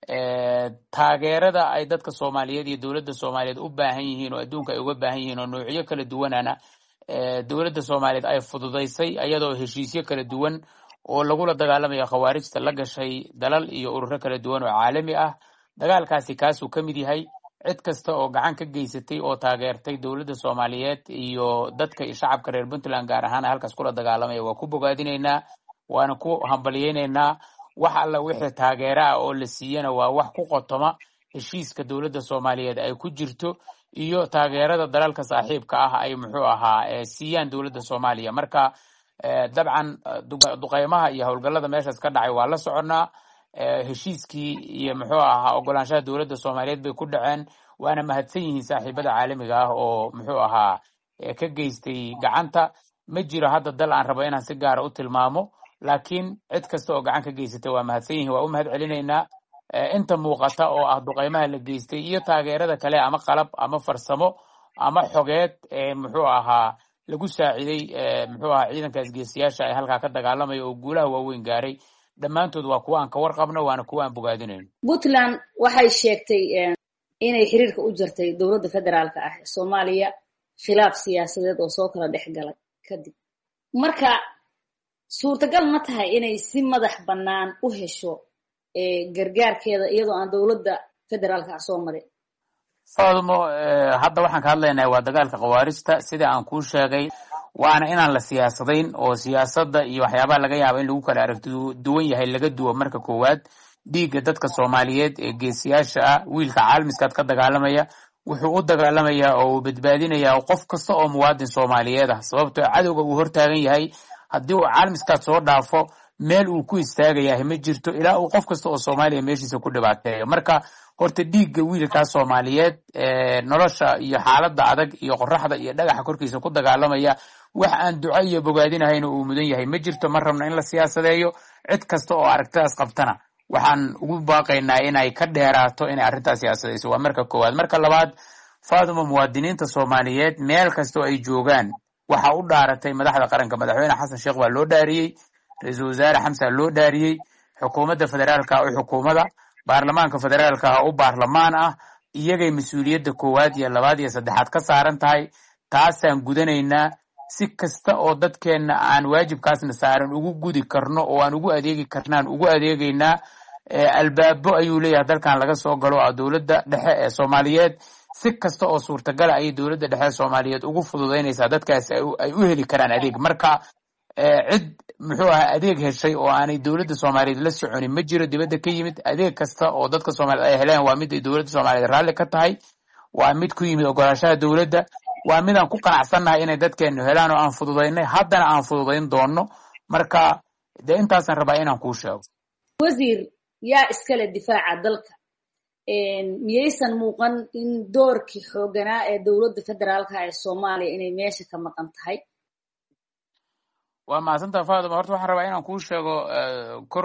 taageerada ay dadka Soomaaliyeed iyo dowladda Soomaaliyeed u baahan yihiin oo adduunka ay uga baahan yihiin oo noocyo kala duwanana dowladda Soomaaliyeed ay fududeysay iyadoo heshiisyo kala duwan oo lagula dagaalamayo khawaarijta la gashay dalal iyo ururo kala duwan oo caalami ah. dagaalkaasi kaasuu ka mid yahay. cid kasta oo gacan ka geysatay oo taageertay dowladda Soomaaliyeed iyo dadka iyo shacabka reer Puntland gaar ahaan halkaas kula dagaalamaya waa ku bogaadinaynaa waana ku hambaliyeynaynaa. wax alla wixii taageero ah oo la siiyana waa wax ku qotoma heshiiska dowladda Soomaaliyeed ay ku jirto iyo taageerada dalalka saaxiibka ah ay muxuu ahaa siiyaan dowladda Soomaaliya. marka dabcan duqeymaha iyo howlgallada meeshaas ka dhacay waa la soconaa. heshiiskii iyo muxuu ahaa ogolaanshaha dowladda Soomaaliyeed bay ku dhaceen waana mahadsan yihiin saaxiibada caalamiga ah oo muxuu ahaa ka geystay gacanta. ma jiro hadda dal aan rabo inaan si gaara u tilmaamo laakiin cid kasta oo gacan ka geysatay waa mahadsan yihiin waa u mahad celinaynaa. inta muuqata oo ah duqeymaha la geystay iyo taageerada kale ama qalab ama farsamo ama xogeed muxuu ahaa lagu saaciday muxuu ahaa ciidankaas geesiyaasha ay halkaa ka dagaalamaya oo guulaha waaweyn gaaray dhammaantood waa kuwa aan ka warqabno waana kuwa aan bogaadinayno. Puntland waxay sheegtay inay xiriirka u jirtay dowladda federaalka ah ee Soomaaliya khilaaf siyaasadeed oo soo kala dhex galay kadib. marka suurtagal ma tahay inay si madax bannaan u hesho gargaarkeeda iyadoo aan dowladda federaalka soo marin? Faadimo hadda waxaan ka hadlaynaa waa dagaalka khawaarijta sida aan kuu sheegay waana inaan la siyaasadayn oo siyaasadda iyo waxyaabaha laga yaabo in lagu kala aragti duwan yahay laga duwo. marka koowaad dhiigga dadka Soomaaliyeed ee geesiyaasha ah wiilka caalmiskaad ka dagaalamaya wuxuu u dagaalamayaa oo badbaadinayaa qof kasta oo muwaadin Soomaaliyeed ah sababtoo cadowga uu hortaagan yahay haddii uu caalmiskaad soo dhaafo meel uu ku istaagayahay ma jirto ilaa uu qof kasta oo Soomaaliya meeshiisa ku dhibaateeyo. marka horta dhiigga wiilka Soomaaliyeed nolosha iyo xaaladda adag iyo qorraxda iyo dhagaxa korkiisa ku dagaalamaya wax aan duco iyo bogaadinahayn uu mudan yahay ma jirto. ma rabno in la siyaasadeeyo. cid kasta oo aragtidaas qabtana waxaan ugu baaqaynaa inay ka dheeraato inay arrintaas siyaasadayso. waa marka koowaad. marka labaad Faadimo muwaadiniinta Soomaaliyeed meel kasta oo ay joogaan waxa u dhaaratay madaxda qaranka. madaxweyne xasan sheekh waa loo dhaariyey, ra-iisul wasaare xamsa loo dhaariyey, xukuumadda federaalka oo xukuumada, baarlamaanka federaalka oo baarlamaan ah. iyagay mas-uuliyadda koowaad iyo labaad iyo saddexaad ka saaran tahay. taasaan gudanaynaa si kasta oo dadkeenna aan waajibkaasna saaran ugu gudi karno oo aan ugu adeegi karnaan ugu adeegaynaa. albaabo ayuu leeyahay dalkan laga soo galo oo dowladda dhexe ee Soomaaliyeed si kasta oo suurtagal ah ay dowladda dhexe ee Soomaaliyeed ugu fududeynaysaa dadkaas ay u heli karaan adeeg. marka cid muxuu ahaa adeeg heshay oo aanay dowladda Soomaaliyeed la soconin ma jiro dibadda ka yimid. adeeg kasta oo dadka Soomaaliyeed ay heleen waa mid ay dowladda Soomaaliyeed raalli ka tahay, waa mid ku yimid ogolaanshaha dowladda, waa mid aan ku qanacsannahay inay dadkeenu helaan oo aan fududaynay haddana aan fududayn doono. marka dee intaasaan rabaa inaan kuu sheego. wasiir yaa iskale difaaca dalka miyaysan muuqan in doorkii xooganaa ee dowladda federaalka ee Soomaaliya inay meesha ka maqan tahay? waa mahadsantahay Faadimo. horta waxaan rabaa inaan kuu sheego kor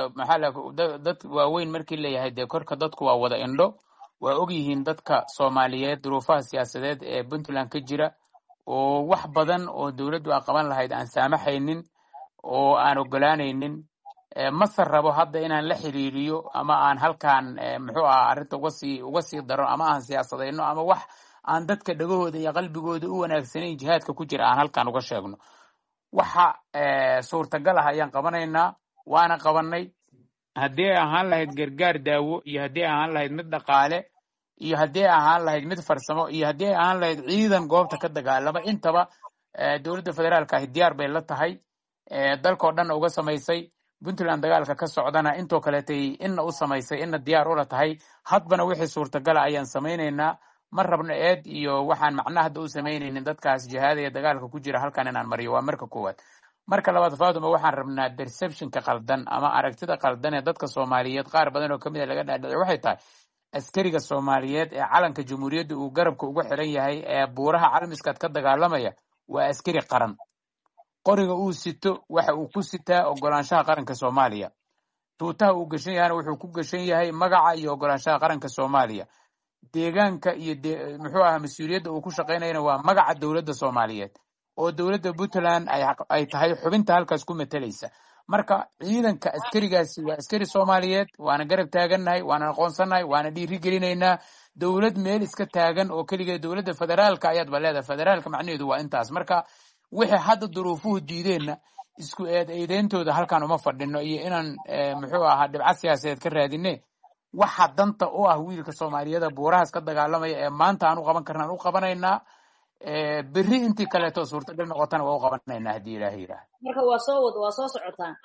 dad waaweyn markii leeyahay dee korka dadku waa wada indho. waa ogyihiin dadka Soomaaliyeed duruufaha siyaasadeed ee Puntland ka jira oo wax badan oo dowladdu ay qaban lahayd aan saamaxaynin oo aan ogolaanaynin. mase rabo hadda inaan la xiriiriyo ama aan halkaan muxuu ahaa arrinta uga sii daro ama aan siyaasadayno ama wax aan dadka dhagahooda iyo qalbigooda u wanaagsanayn jihaadka ku jira aan halkaan uga sheegno. waxa suurtagal ah ayaan qabanaynaa, waana qabanay. haddii ay ahaan lahayd gargaar daawo, iyo haddii ay ahaan lahayd mid dhaqaale, iyo haddii ay ahaan lahayd mid farsamo, iyo haddii ay ahaan lahayd ciidan goobta ka dagaalama, intaba dowladda federaalka ahi diyaar bay la tahay. dalkoo dhan uga samaysay. puntland dagaalka ka socdana intoo kaleetay ina u samaysay, ina diyaar ula tahay. hadbana wixii suurtagala ayaan samaynaynaa. ma rabno eed iyo waxaan macna hadda u samaynaynin dadkaas jihaadaya dagaalka ku jira halkan inaan mariyo. waa marka koowaad. marka labaad Faatuma, waxaan rabnaa perceptionka qaldan ama aragtida qaldan ee dadka Soomaaliyeed qaar badan oo kamid ah laga dhaadhicay waxay tahay askariga Soomaaliyeed ee calanka jamhuuriyadda uu garabka uga xiran yahay ee buuraha calmiskaad ka dagaalamaya waa askari qaran. qoriga uu sito waxa uu ku sitaa ogolaanshaha qaranka Soomaaliya. tuutaha uu gashan yahayna wuxuu ku gashan yahay magaca iyo ogolaanshaha qaranka Soomaaliya. deegaanka iyo muxuu ahaa mas-uuliyadda uu ku shaqaynayana waa magaca dowladda Soomaaliyeed oo dowladda Puntland ay tahay xubinta halkaas ku matalaysa. marka ciidanka askarigaasi waa askari Soomaaliyeed, waana garab taagannahay, waana aqoonsanahay, waana dhiirigelinaynaa. dowlad meel iska taagan oo keligeed dowladda federaalka ayaad ba leedahay. federaalka macnaheedu waa intaas. marka wixii hadda duruufuhu diideenna isku eedeyntooda halkan uma fadhino iyo inaan muxuu ahaa dhibco siyaasadeed ka raadine. waxa danta u ah wiilka Soomaaliyeed buurahaas ka dagaalamaya ee maanta aan u qaban karnaan u qabanaynaa. berri intii kaleeto suurtagal noqotana waa u qabanaynaa haddii ilaahay yidhaahdo. marka waa soo socotaan.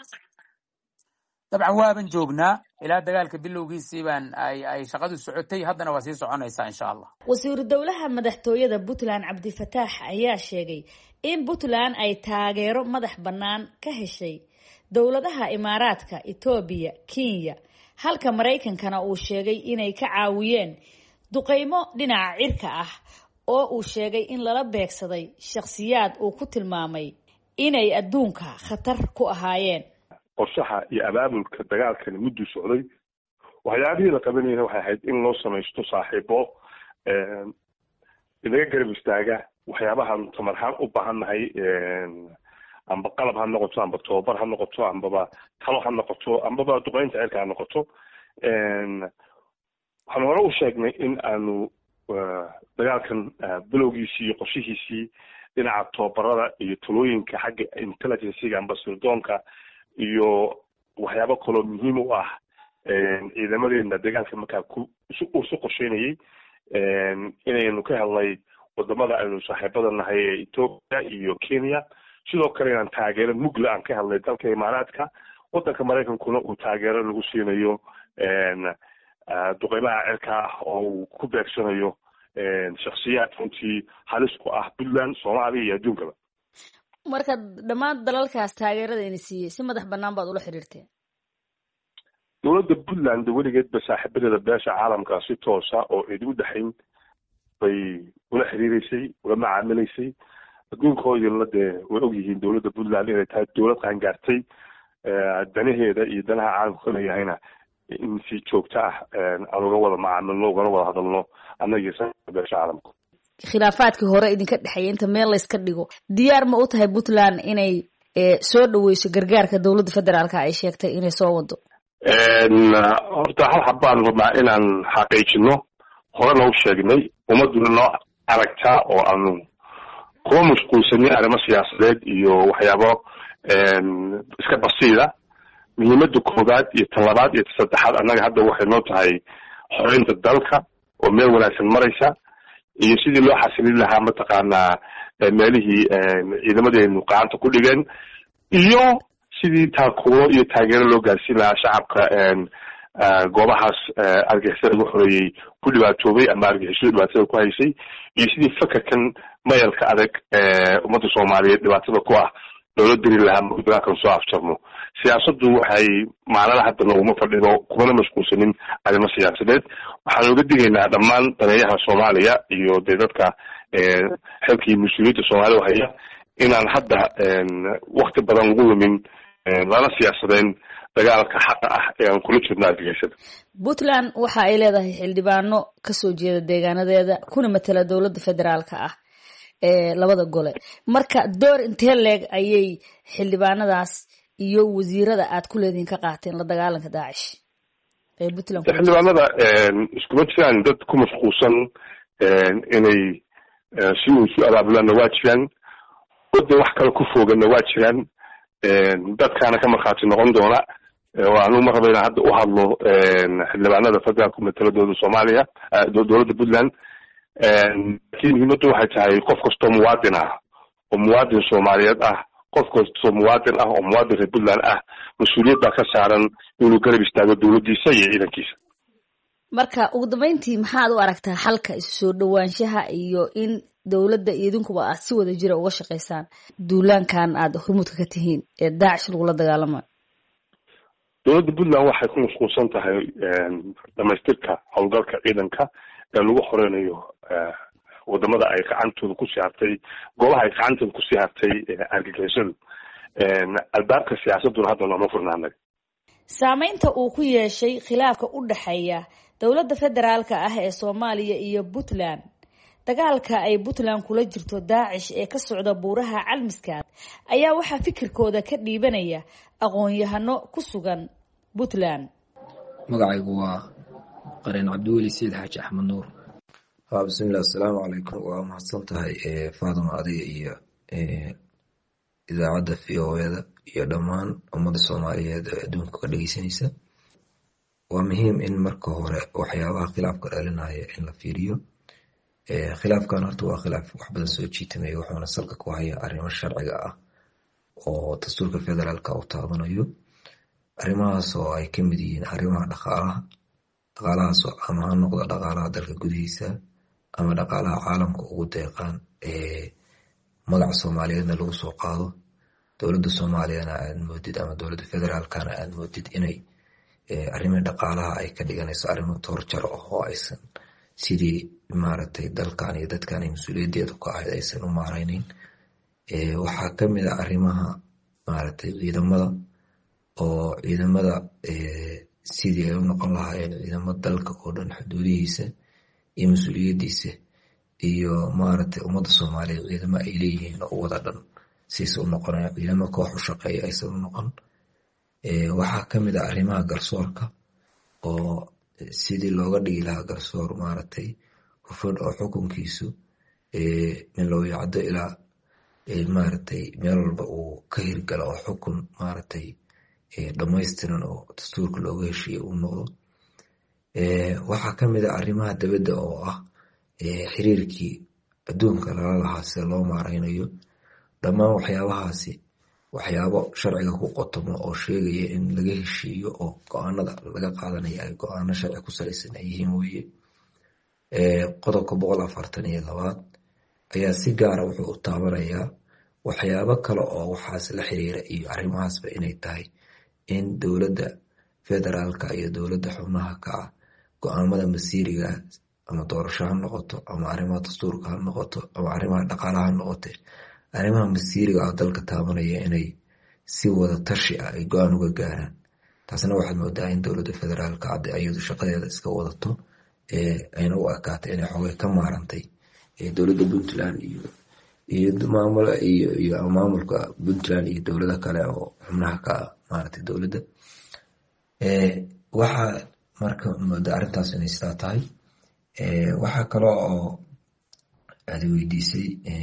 dabcan waaban joognaa ilaa dagaalka bilowgiisii baan ay shaqadu socotay, haddana waa sii soconaysaa insha allah. wasiiru dowlaha madaxtooyada Puntland Cabdifataax ayaa sheegay in Puntland ay taageero madax bannaan ka heshay dowladaha Imaaraadka, Itoobiya, Kenya, halka Mareykankana uu sheegay inay ka caawiyeen duqeymo dhinaca cirka ah oo uu sheegay in lala beegsaday shakhsiyaad uu ku tilmaamay inay adduunka khatar ku ahaayeen. qorshaha iyo abaabulka dagaalkani muddo socday. waxyaabihii la qabanayna waxay ahayd in loo samaysto saaxiibo inaga garab istaaga waxyaabahaan tamarhaan u baahannahay, amba qalab ha noqoto, amba tababar ha noqoto, ambaba talo ha noqoto, ambaba duqeynta cirka ha noqoto. waxaan hore u sheegnay in aanu dagaalkan bilowgiisii iyo qorshihiisii dhinaca tababarada iyo talooyinka xagga intelligencega amba sirdoonka iyo waxyaabo kaloo muhiim u ah ciidamadeena dagaalka markaa usu qorsheynayay inaynu ka helnay wadamada aynu saaxiibada nahay ee Ethiopia iyo Kenya. sidoo kale inaan taageero mugla aan ka helnay dalka Imaaraadka. wadanka Mareykankuna uu taageero lagu siinayo duqeymaha cirka ah oo uu ku beegsanayo shakhsiyaad runtii halis ku ah Puntland, Soomaaliya iyo adduunkaba. marka dhammaan dalalkaas taageerada in siiyay si madax bannaan baad ula xiriirteen. dowladda Puntland weligeed ba saaxiibadeeda beesha caalamka si toosa oo cid u dhaxayn bay ula xiriireysay, ula macaamilaysay. adduunkoodina dee way ogyihiin dowladda Puntland inay tahay dowlad qaangaartay, danaheeda iyo danaha caalamka ka leeyahayna in si joogto ah aan uga wada macaamilno, ugana wada hadalno annaga beesha caalamka. khilaafaadkii hore idinka dhexeeyay inta meel layska dhigo, diyaar ma u tahay Puntland inay soo dhaweyso gargaarka dowladda federaalka ay sheegtay inay soo wado? horta hal xabaan rabnaa inaan xaqiijino. horena u sheegnay ummaduna noo aragtaa oo aanu kuma mashquulsanin arrimo siyaasadeed iyo waxyaabo iska basiida. muhiimadda koowaad iyo tan labaad iyo tan saddexaad annaga hadda waxay noo tahay xoreynta dalka oo meel wanaagsan maraysa, iyo sidii loo xasilin lahaa mataqaanaa meelihii ciidamadeenu gacanta ku dhigeen, iyo sidii taakuuro iyo taageero loo gaarsiin lahaa shacabka goobahaas argixisada lagu xoreeyey ku dhibaatoobay ama argixisada dhibaatada ku haysay, iyo sidii fakarkan mayalka adag ummadda Soomaaliyeed dhibaatada ku ah loola diri lahaa dagaalkan soo afjarno. siyaasaddu waxay macnada hadda nooguma fadhido, kumana mashquulsanin arrimo siyaasadeed. waxaan uga digaynaa dhammaan daneeyaha Soomaaliya iyo dee dadka xilkii mas-uuliyadda Soomaaliya haya inaan hadda wakti badan lagu lumin lana siyaasadeen dagaalka xaqa ah ee aan kula jirno argagixisada. Puntland waxa ay leedahay xildhibaano ka soo jeeda deegaanadeeda kuna matala dowladda federaalka ah ee labada gole. marka door intee leeg ayay xildhibaanadaas iyo wasiirada aad ku leediin ka qaateen la dagaalanka Daacish ee Puntland? xildhibaanada iskuma jiraan dad ku mashquulsan inay si uu su abaabulaan waa jiraan. wax kale ku foogana waa jiraan dadkaana ka markhaati noqon doona waanu ma raba inaan hadda u hadlo xildhibaanada federaalka mataladooda Soomaaliya dowladda Puntland laakiin muhiimaddu waxay tahay qof kastoo muwaadin ah oo muwaadin Soomaaliyeed ah qof kastoo muwaadin ah oo muwaadin reer Puntland ah mas'uuliyad baa ka saaran inuu garab istaago dowladdiisa iyo ciidankiisa. marka ugu dambeyntii maxaad u aragtaa xalka isu soo dhawaanshaha iyo in dowladda idinkuba aad si wada jira uga shaqeysaan duulaankan aad hormuudka ka tihiin ee Daacish lagula dagaalamayo? dowladda Puntland waxay ku mashquulsan tahay dhamaystirka howlgalka ciidanka ee lagu xoreynayo wadamada ay gacantooda ku siyaartay goobaha ay gacantooda ku siyaartay argagixisada albaabka siyaasaduna hadda lama furnaanay. Saameynta uu ku yeeshay khilaafka u dhaxeeya dowladda federaalka ah ee Soomaaliya iyo Puntland, dagaalka ay Puntland kula jirto Daacish ee ka socda buuraha Calmiskaad ayaa waxaa fikirkooda ka dhiibanaya aqoon-yahano ku sugan Puntland. magacaygu waa Qareen Cabdiweli Siid Xaaji Axmed Nuur. bismillaah, assalaamu calaykum. waa mahadsan tahay Faaduma adiga iyo idaacadda VOA-da iyo dhammaan ummadda Soomaaliyeed ee adduunka ka dhageysanaysa. waa muhiim in marka hore waxyaabaha khilaafka dhalinaya in la fiiriyo. khilaafkan horta waa khilaaf wax badan soo jiitamay, wuxuuna salka ku hayaa arrimo sharciga ah oo dastuurka federaalka uu taabanayo. arrimahaas oo ay ka mid yihiin arrimaha dhaqaalahaas ama ha noqdo dhaqaalaha dalka gudihiisa ama dhaqaalaha caalamka ugu deeqaan magaca Soomaaliyeedna lagu soo qaado. dowladda Soomaaliyana aad moodid ama dowladda federaalkana aad moodid inay arrimaha dhaqaalaha ay ka dhiganayso arrimo toorjar oo aysan sidii maaragtay dalkan iyo dadkan ay mas'uuliyadeedu ka ahayd aysan u maaraynin. waxaa ka mid ah arrimaha maaragtay ciidamada sidii ay u noqon lahaayeen ciidamo dalka oo dhan xuduudihiisa iyo mas'uuliyadiisa iyo maaragtay ummadda Soomaaliyeed ciidamo ay leeyihiin oo wada dhan siisa u noqonaya ciidamo koox u shaqeeya aysan u noqon. waxaa ka mid ah arrimaha garsoorka oo sidii looga dhigi lahaa garsoor maaragtay hufan oo xukunkiisu min loo yacdo ilaa maaragtay meel walba uu ka hirgala oo xukun maaragtay dhammaystiran oo dastuurka looga heshiiye uu noqdo. waxaa ka mid ah arrimaha dibadda oo ah xiriirkii adduunka lala lahaa sida loo maareynayo. dhammaan waxyaabahaasi waxyaabo sharciga ku qotomo oo sheegaya in laga heshiiyo oo go-aanada laga qaadanaya ay go-aano sharci ku salaysan ay yihiin weye. qodobka 142 ayaa si gaara wuxuu u taabanayaa waxyaabo kale oo waxaas la xiriira iyo arrimahaasba inay tahay in dowladda federaalka iyo dowladda xubnaha ka ah go-aamada masiiriga ama doorasho ha noqoto ama arrimaha dastuurka ha noqoto ama arrimaha dhaqaalaha ha noqote arrimaha masiiriga ah dalka taabanaya inay si wada tashi ah ay go-aan uga gaaraan. taasna waxaad moodaa in dowladda federaalka hadda iyadu shaqadeeda iska wadato ayna u ekaatay inay xogay ka maarantay dowladda Puntland iyo maamulka Puntland iyo dowlada kale oo xubnaha ka maaragtay dowladda. waxaa marka moodaa arrintaas inay sidaa tahay. waxaa kale oo aad weydiisay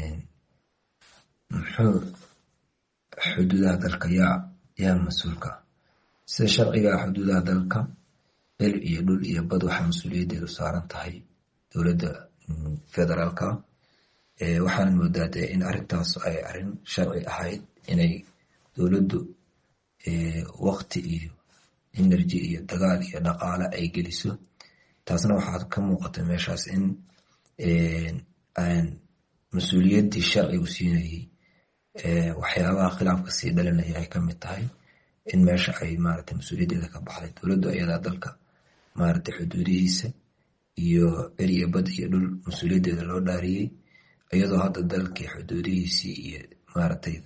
muxuu xuduudaha dalka yaa mas-uulka. sida sharciga xuduudaha dalka dhul iyo dhul iyo bad waxaa mas-uuliyadeedu saaran tahay dowladda federaalka. waxaan moodaa in arrintaas ay arrin sharci ahayd inay dowladdu waqti iyo energy iyo dagaal iyo dhaqaale ay geliso. taasna waxaad ka muuqata meeshaas in aan mas-uuliyaddii sharcigu siinayay waxyaabaha khilaafka sii dhalinaya ay ka mid tahay in meesha ay maaragtay mas-uuliyaddeeda ka baxday. dowladdu ayadaa dalka maaragtay xuduudihiisa iyo cir iyo bad iyo dhul mas-uuliyaddeeda loo dhaariyey, iyadoo hadda dalkii xuduudihiisii iyo maaragtay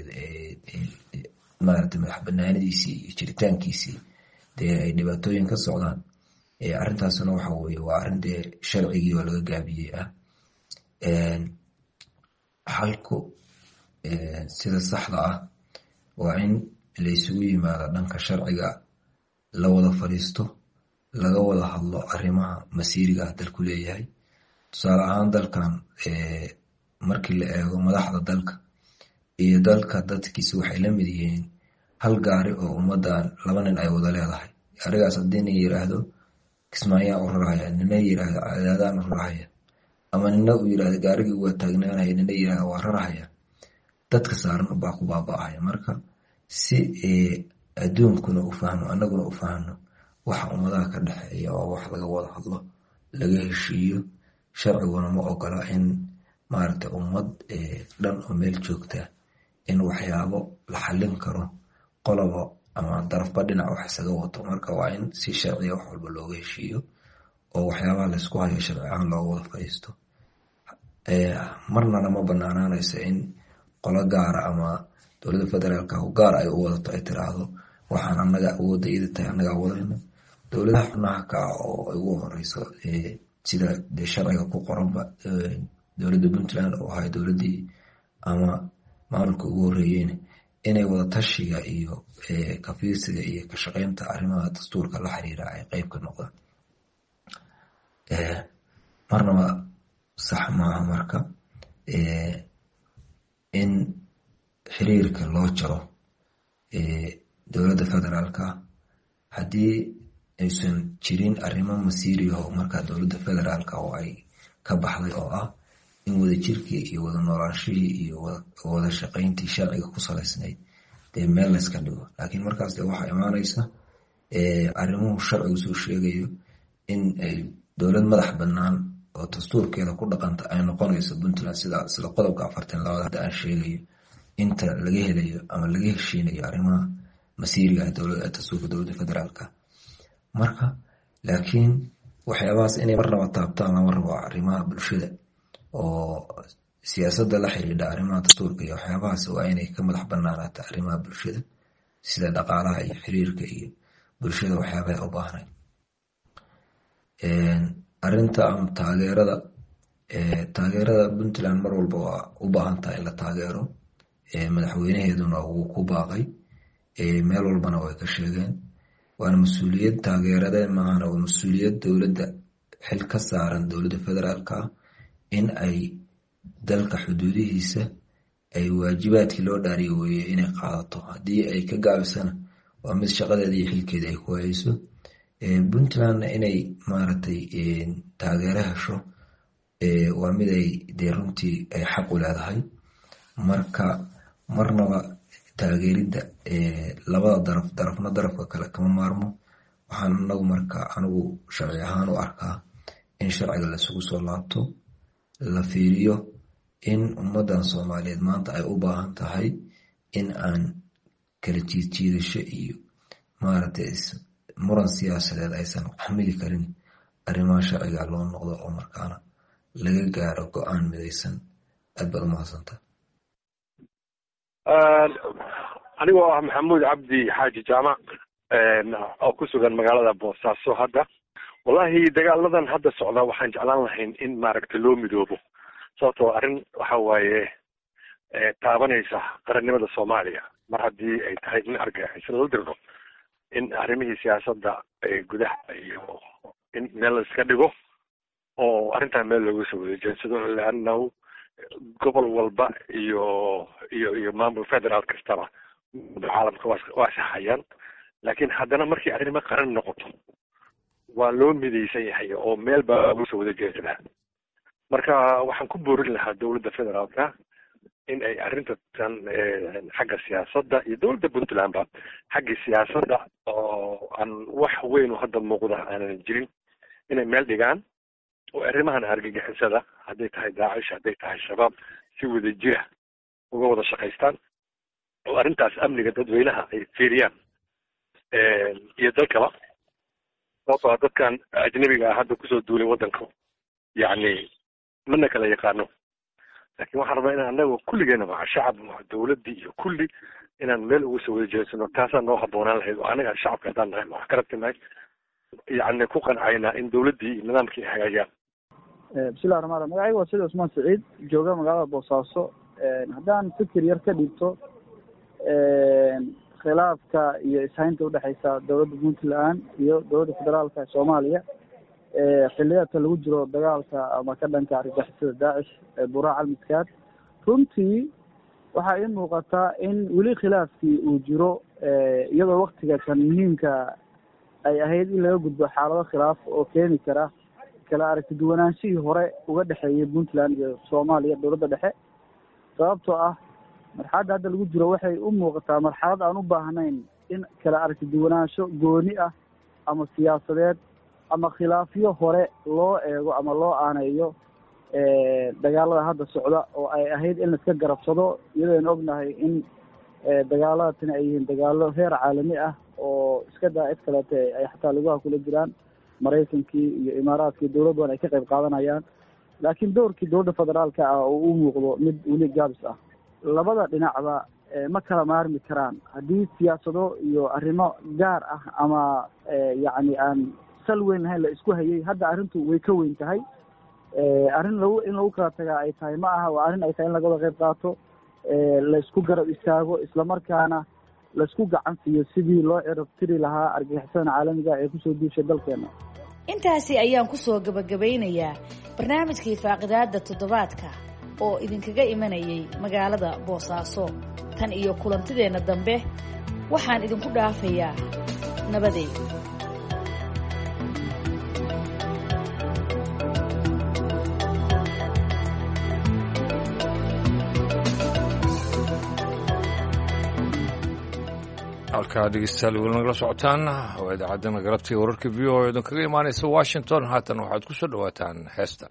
madax banaanidiisii iyo jiritaankiisii dee ay dhibaatooyin ka socdaan. arrintaasna waxa weye waa arrin dee sharcigii oo laga gaabiyey ah. xalku sida saxda ah waa in la isugu yimaado dhanka sharciga, la wada fadhiisto, laga wada hadlo arrimaha masiiriga ah dalku leeyahay. tusaale ahaan dalkan markii la eego madaxda dalka iyo dalka dadkiisa waxay la mid yihiin hal gaari oo ummadan 2 nin ay wada leedahay. gaarigaas haddii nin yiraahdo Kismaayo u raraya, nina yiraahdo Cadaadaan u raraya, ama nina uu yiraahdo gaarigii waa taagnaanaya, nina yiraahdo waa raraya, dadka saaran baa ku baaba'aya. marka si adduunkuna u fahmo annaguna u fahmo waxa ummadaha ka dhaxeeya oo wax laga wada hadlo laga heshiiyo. sharciguna ma ogola in maaragtay ummad dhan oo meel joogta in waxyaabo la xallin karo qolobo ama darafba dhinac wax isaga wato. marka waa in si sharciya wax walba looga heshiiyo oo waxyaabaha la isku hayo sharci ahaan looga wada fadhiisto. marnana ma banaanaanaysa in qolo gaara ama dowladda federaalka gaar ay u wadato ay tiraahdo waxaan annaga awoodda ida tahay annaga wadayno. dowladaha xubnaha ka oo ugu horeyso sida sharciga ku qoranba dowladda Puntland oo ahay dowladii ama maamulka ugu horeeyeen inay wada tashiga iyo ka fiirsiga iyo ka shaqeynta arrimaha dastuurka la xiriira ay qayb ka noqdaan. marnaba sax maaha marka in xiriirka loo jaro dowladda federaalka haddii aysan jirin arrimo masiiriyo marka dowladda federaalka oo ay ka baxday oo ah in wada jirkii iyo wada noolaanshihii iyo wada shaqayntii sharciga ku salaysnayd dee meel la iska dhigo. laakiin markaas dee waxaa imaanaysa arrimuhu sharcigu soo sheegayo in ay dowlad madax bannaan oo dastuurkeeda ku dhaqanta ay noqonayso Puntland sida qodobka 42 hadda aan sheegayo inta laga helayo ama laga heshiinayo arrimaha masiiriga dastuurka dowladda federaalka. marka laakiin waxyaabahaas inay marnaba taabtaan lama rabo arrimaha bulshada oo siyaasadda la xiriidha arrimaha dastuurka iyo waxyaabahaas waa inay ka madax bannaanaato arrimaha bulshada sida dhaqaalaha iyo xiriirka iyo bulshada waxyaabaha u baahnay. arrinta taageerada Puntland mar walba waa u baahan tahay in la taageero. madaxweynaheeduna wuu ku baaqay meel walbana way ka sheegeen waana mas-uuliyad taageerada maahana waa mas-uuliyad dowladda xil ka saaran dowladda federaalka in ay dalka xuduudihiisa ay waajibaadkii loo dhaariyo weeye inay qaadato. haddii ay ka gaabisana waa mid shaqadeeda iyo xilkeeda ay ku hayso. Puntlandna inay maaragtay taageero hesho waa mid ay dee runtii ay xaq u leedahay. marka marnaba taageeridda labada darafna darafka kale kama maarmo. waxaan anigu sharci ahaan u arkaa in sharciga laisugu soo laabto la fiiriyo in ummadan Soomaaliyeed maanta ay u baahan tahay in aan kala jiidasho iyo maaragtay muran siyaasadeed aysan xamili karin arrimaha sharciga loo noqdo oo markaana laga gaaro go-aan midaysan. aad baad umahadsantahay. anigoo ah maxamuud cabdi xaaji jaamac oo ku sugan magaalada Boosaaso hadda. wallahi dagaaladan hadda socda waxaan jeclaan lahayn in maaragtay loo midoobo sababtoo arrin waxa waaye taabanaysa qarannimada Soomaaliya mar haddii ay tahay in argagixisada la dirdo in arrimihii siyaasadda gudaha iyo in meel la iska dhigo oo arrintan meel loogu soo wada jeedsado laannahu gobol walba iyo maamul federaal kastaba caalamka waa saxayaan. laakiin haddana markii arrimo qaran noqoto waa loo midaysan yahay oo meel baa lagu soo wada jeedsadaa. marka waxaan ku boorin lahaa dowladda federaalka in ay arrintan xagga siyaasadda iyo dowladda Puntlandba xagga siyaasadda oo aan wax weyn hadda muuqda aanan jirin inay meel dhigaan oo arrimahan argagixisada hadday tahay Daacish hadday tahay Shabaab si wada jira uga wada shaqaystaan oo arrintaas amniga dadweynaha ay fiiriyaan iyo dalkaba. sababtoo dadkan ajnabiga ah hadda kusoo duulay waddanka yacni mana kala yaqaano. laakiin waxaan rabaa inaan annaga kulligeena maca shacab dowladdii iyo kulli inaan meel uga soo wada jeedsano taasaa noo habboonaan lahayd oo anaga shacabka haddaan nahay wax ka rabtinahay yacni ku qancayna in dowladdii iyo nidaamkii ay hagaajiyaan. bismillahi raxmaan raxiim. magacayga waa Said Usmaan Saciid jooga magaalada Boosaaso. haddaan fikir yar ka dhigto khilaafka iyo ishaynta udhexeysa dowladda Puntland iyo dowladda federaalka ee Soomaaliya xilliyada lagu jiro dagaalka ama ka dhanka argagixisada Daacish ee Buraac al-Miskaad runtii waxaa ii muuqataa in weli khilaafkii uu jiro iyadoo waktiga kan muhiimka ay ahayd in laga gudbo xaalado khilaaf oo keeni kara kala aragti duwanaanshihii hore uga dhexeeyay puntland iyo soomaaliya dowladda dhexe sababtoo ah marxaladda hadda lagu jiro waxay u muuqataa marxalad aan u baahnayn in kala aragti duwanaansho gooni ah ama siyaasadeed ama khilaafyo hore loo eego ama loo aaneeyo dagaalada hadda socda oo ay ahayd in laiska garabsado iyadoo aan ognahay in dagaalada tani ay yihiin dagaalo heer caalami ah oo iska daa cid kaleete ay xataa lugaha kula jiraan maraykankii iyo imaaraadkii dowlad badan ay ka qayb qaadanayaan laakiin doorkii dowladda federaalka ah oo u muuqdo mid weli gaabis ah labada dhinacba ma kala maarmi karaan haddii siyaasado iyo arrimo gaar ah ama yacni aan sal weyn lahayn la isku hayay hadda arrintu way ka weyn tahay arrin in lagu kala tagaa ay tahay ma aha waa arrin ay tahay in laga wada qayb qaato laisku garab istaago islamarkaana laisku gacan siiyo sidii loo cirab tiri lahaa argagixisada caalamiga ee kusoo duushay dalkeena. intaasi ayaan kusoo gabagabeynayaa barnaamijkii faaqidaada toddobaadka oo idinkaga imanayay magaalada boosaaso tan iyo kulantideenna dambe waxaan idinku dhaafayaa nabadeed. halkaa dhegeystayaal weli nagala socotaan waa idaacadana galabtii wararka v o idin kaga imaanaysa washington haatan waxaad ku soo dhawaataan heesta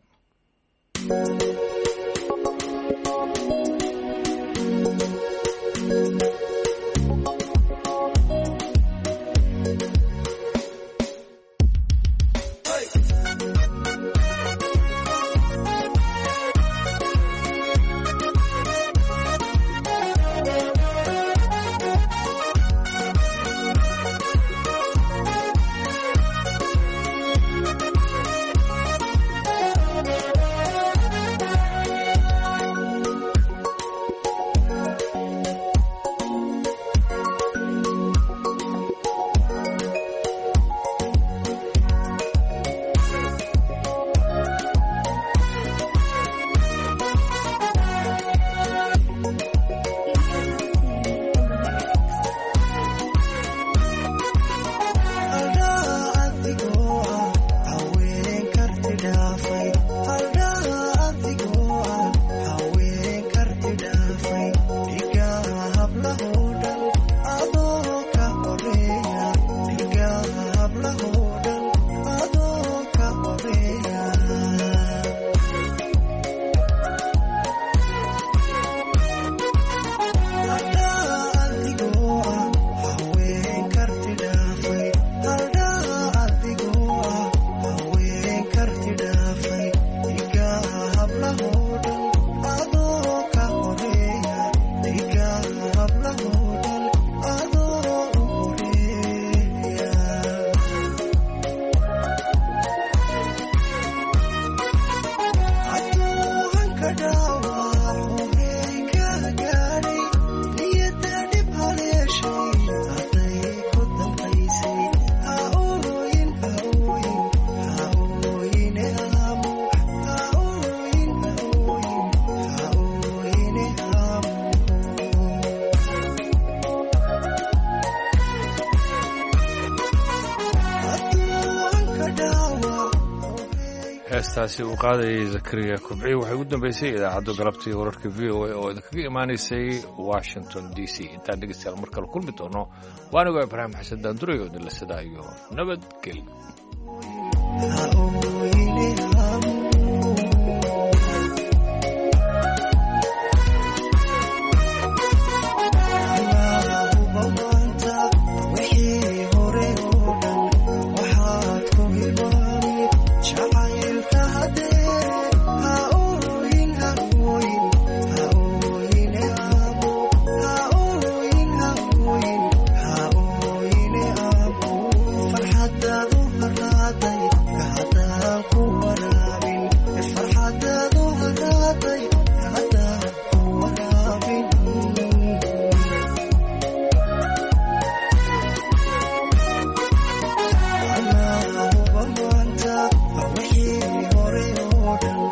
heestaasi uu qaadayay zakariya kubci waxay ugu dambeysay idaacadda galabtii wararka v o a oo idinkaga imaanaysay washington d c intaan dhegeystayaal mar kale kulmi doono waa anigoo ibraahim xasan daanduray oo idinla sidaa iyo nabadgelyo hore oo dhan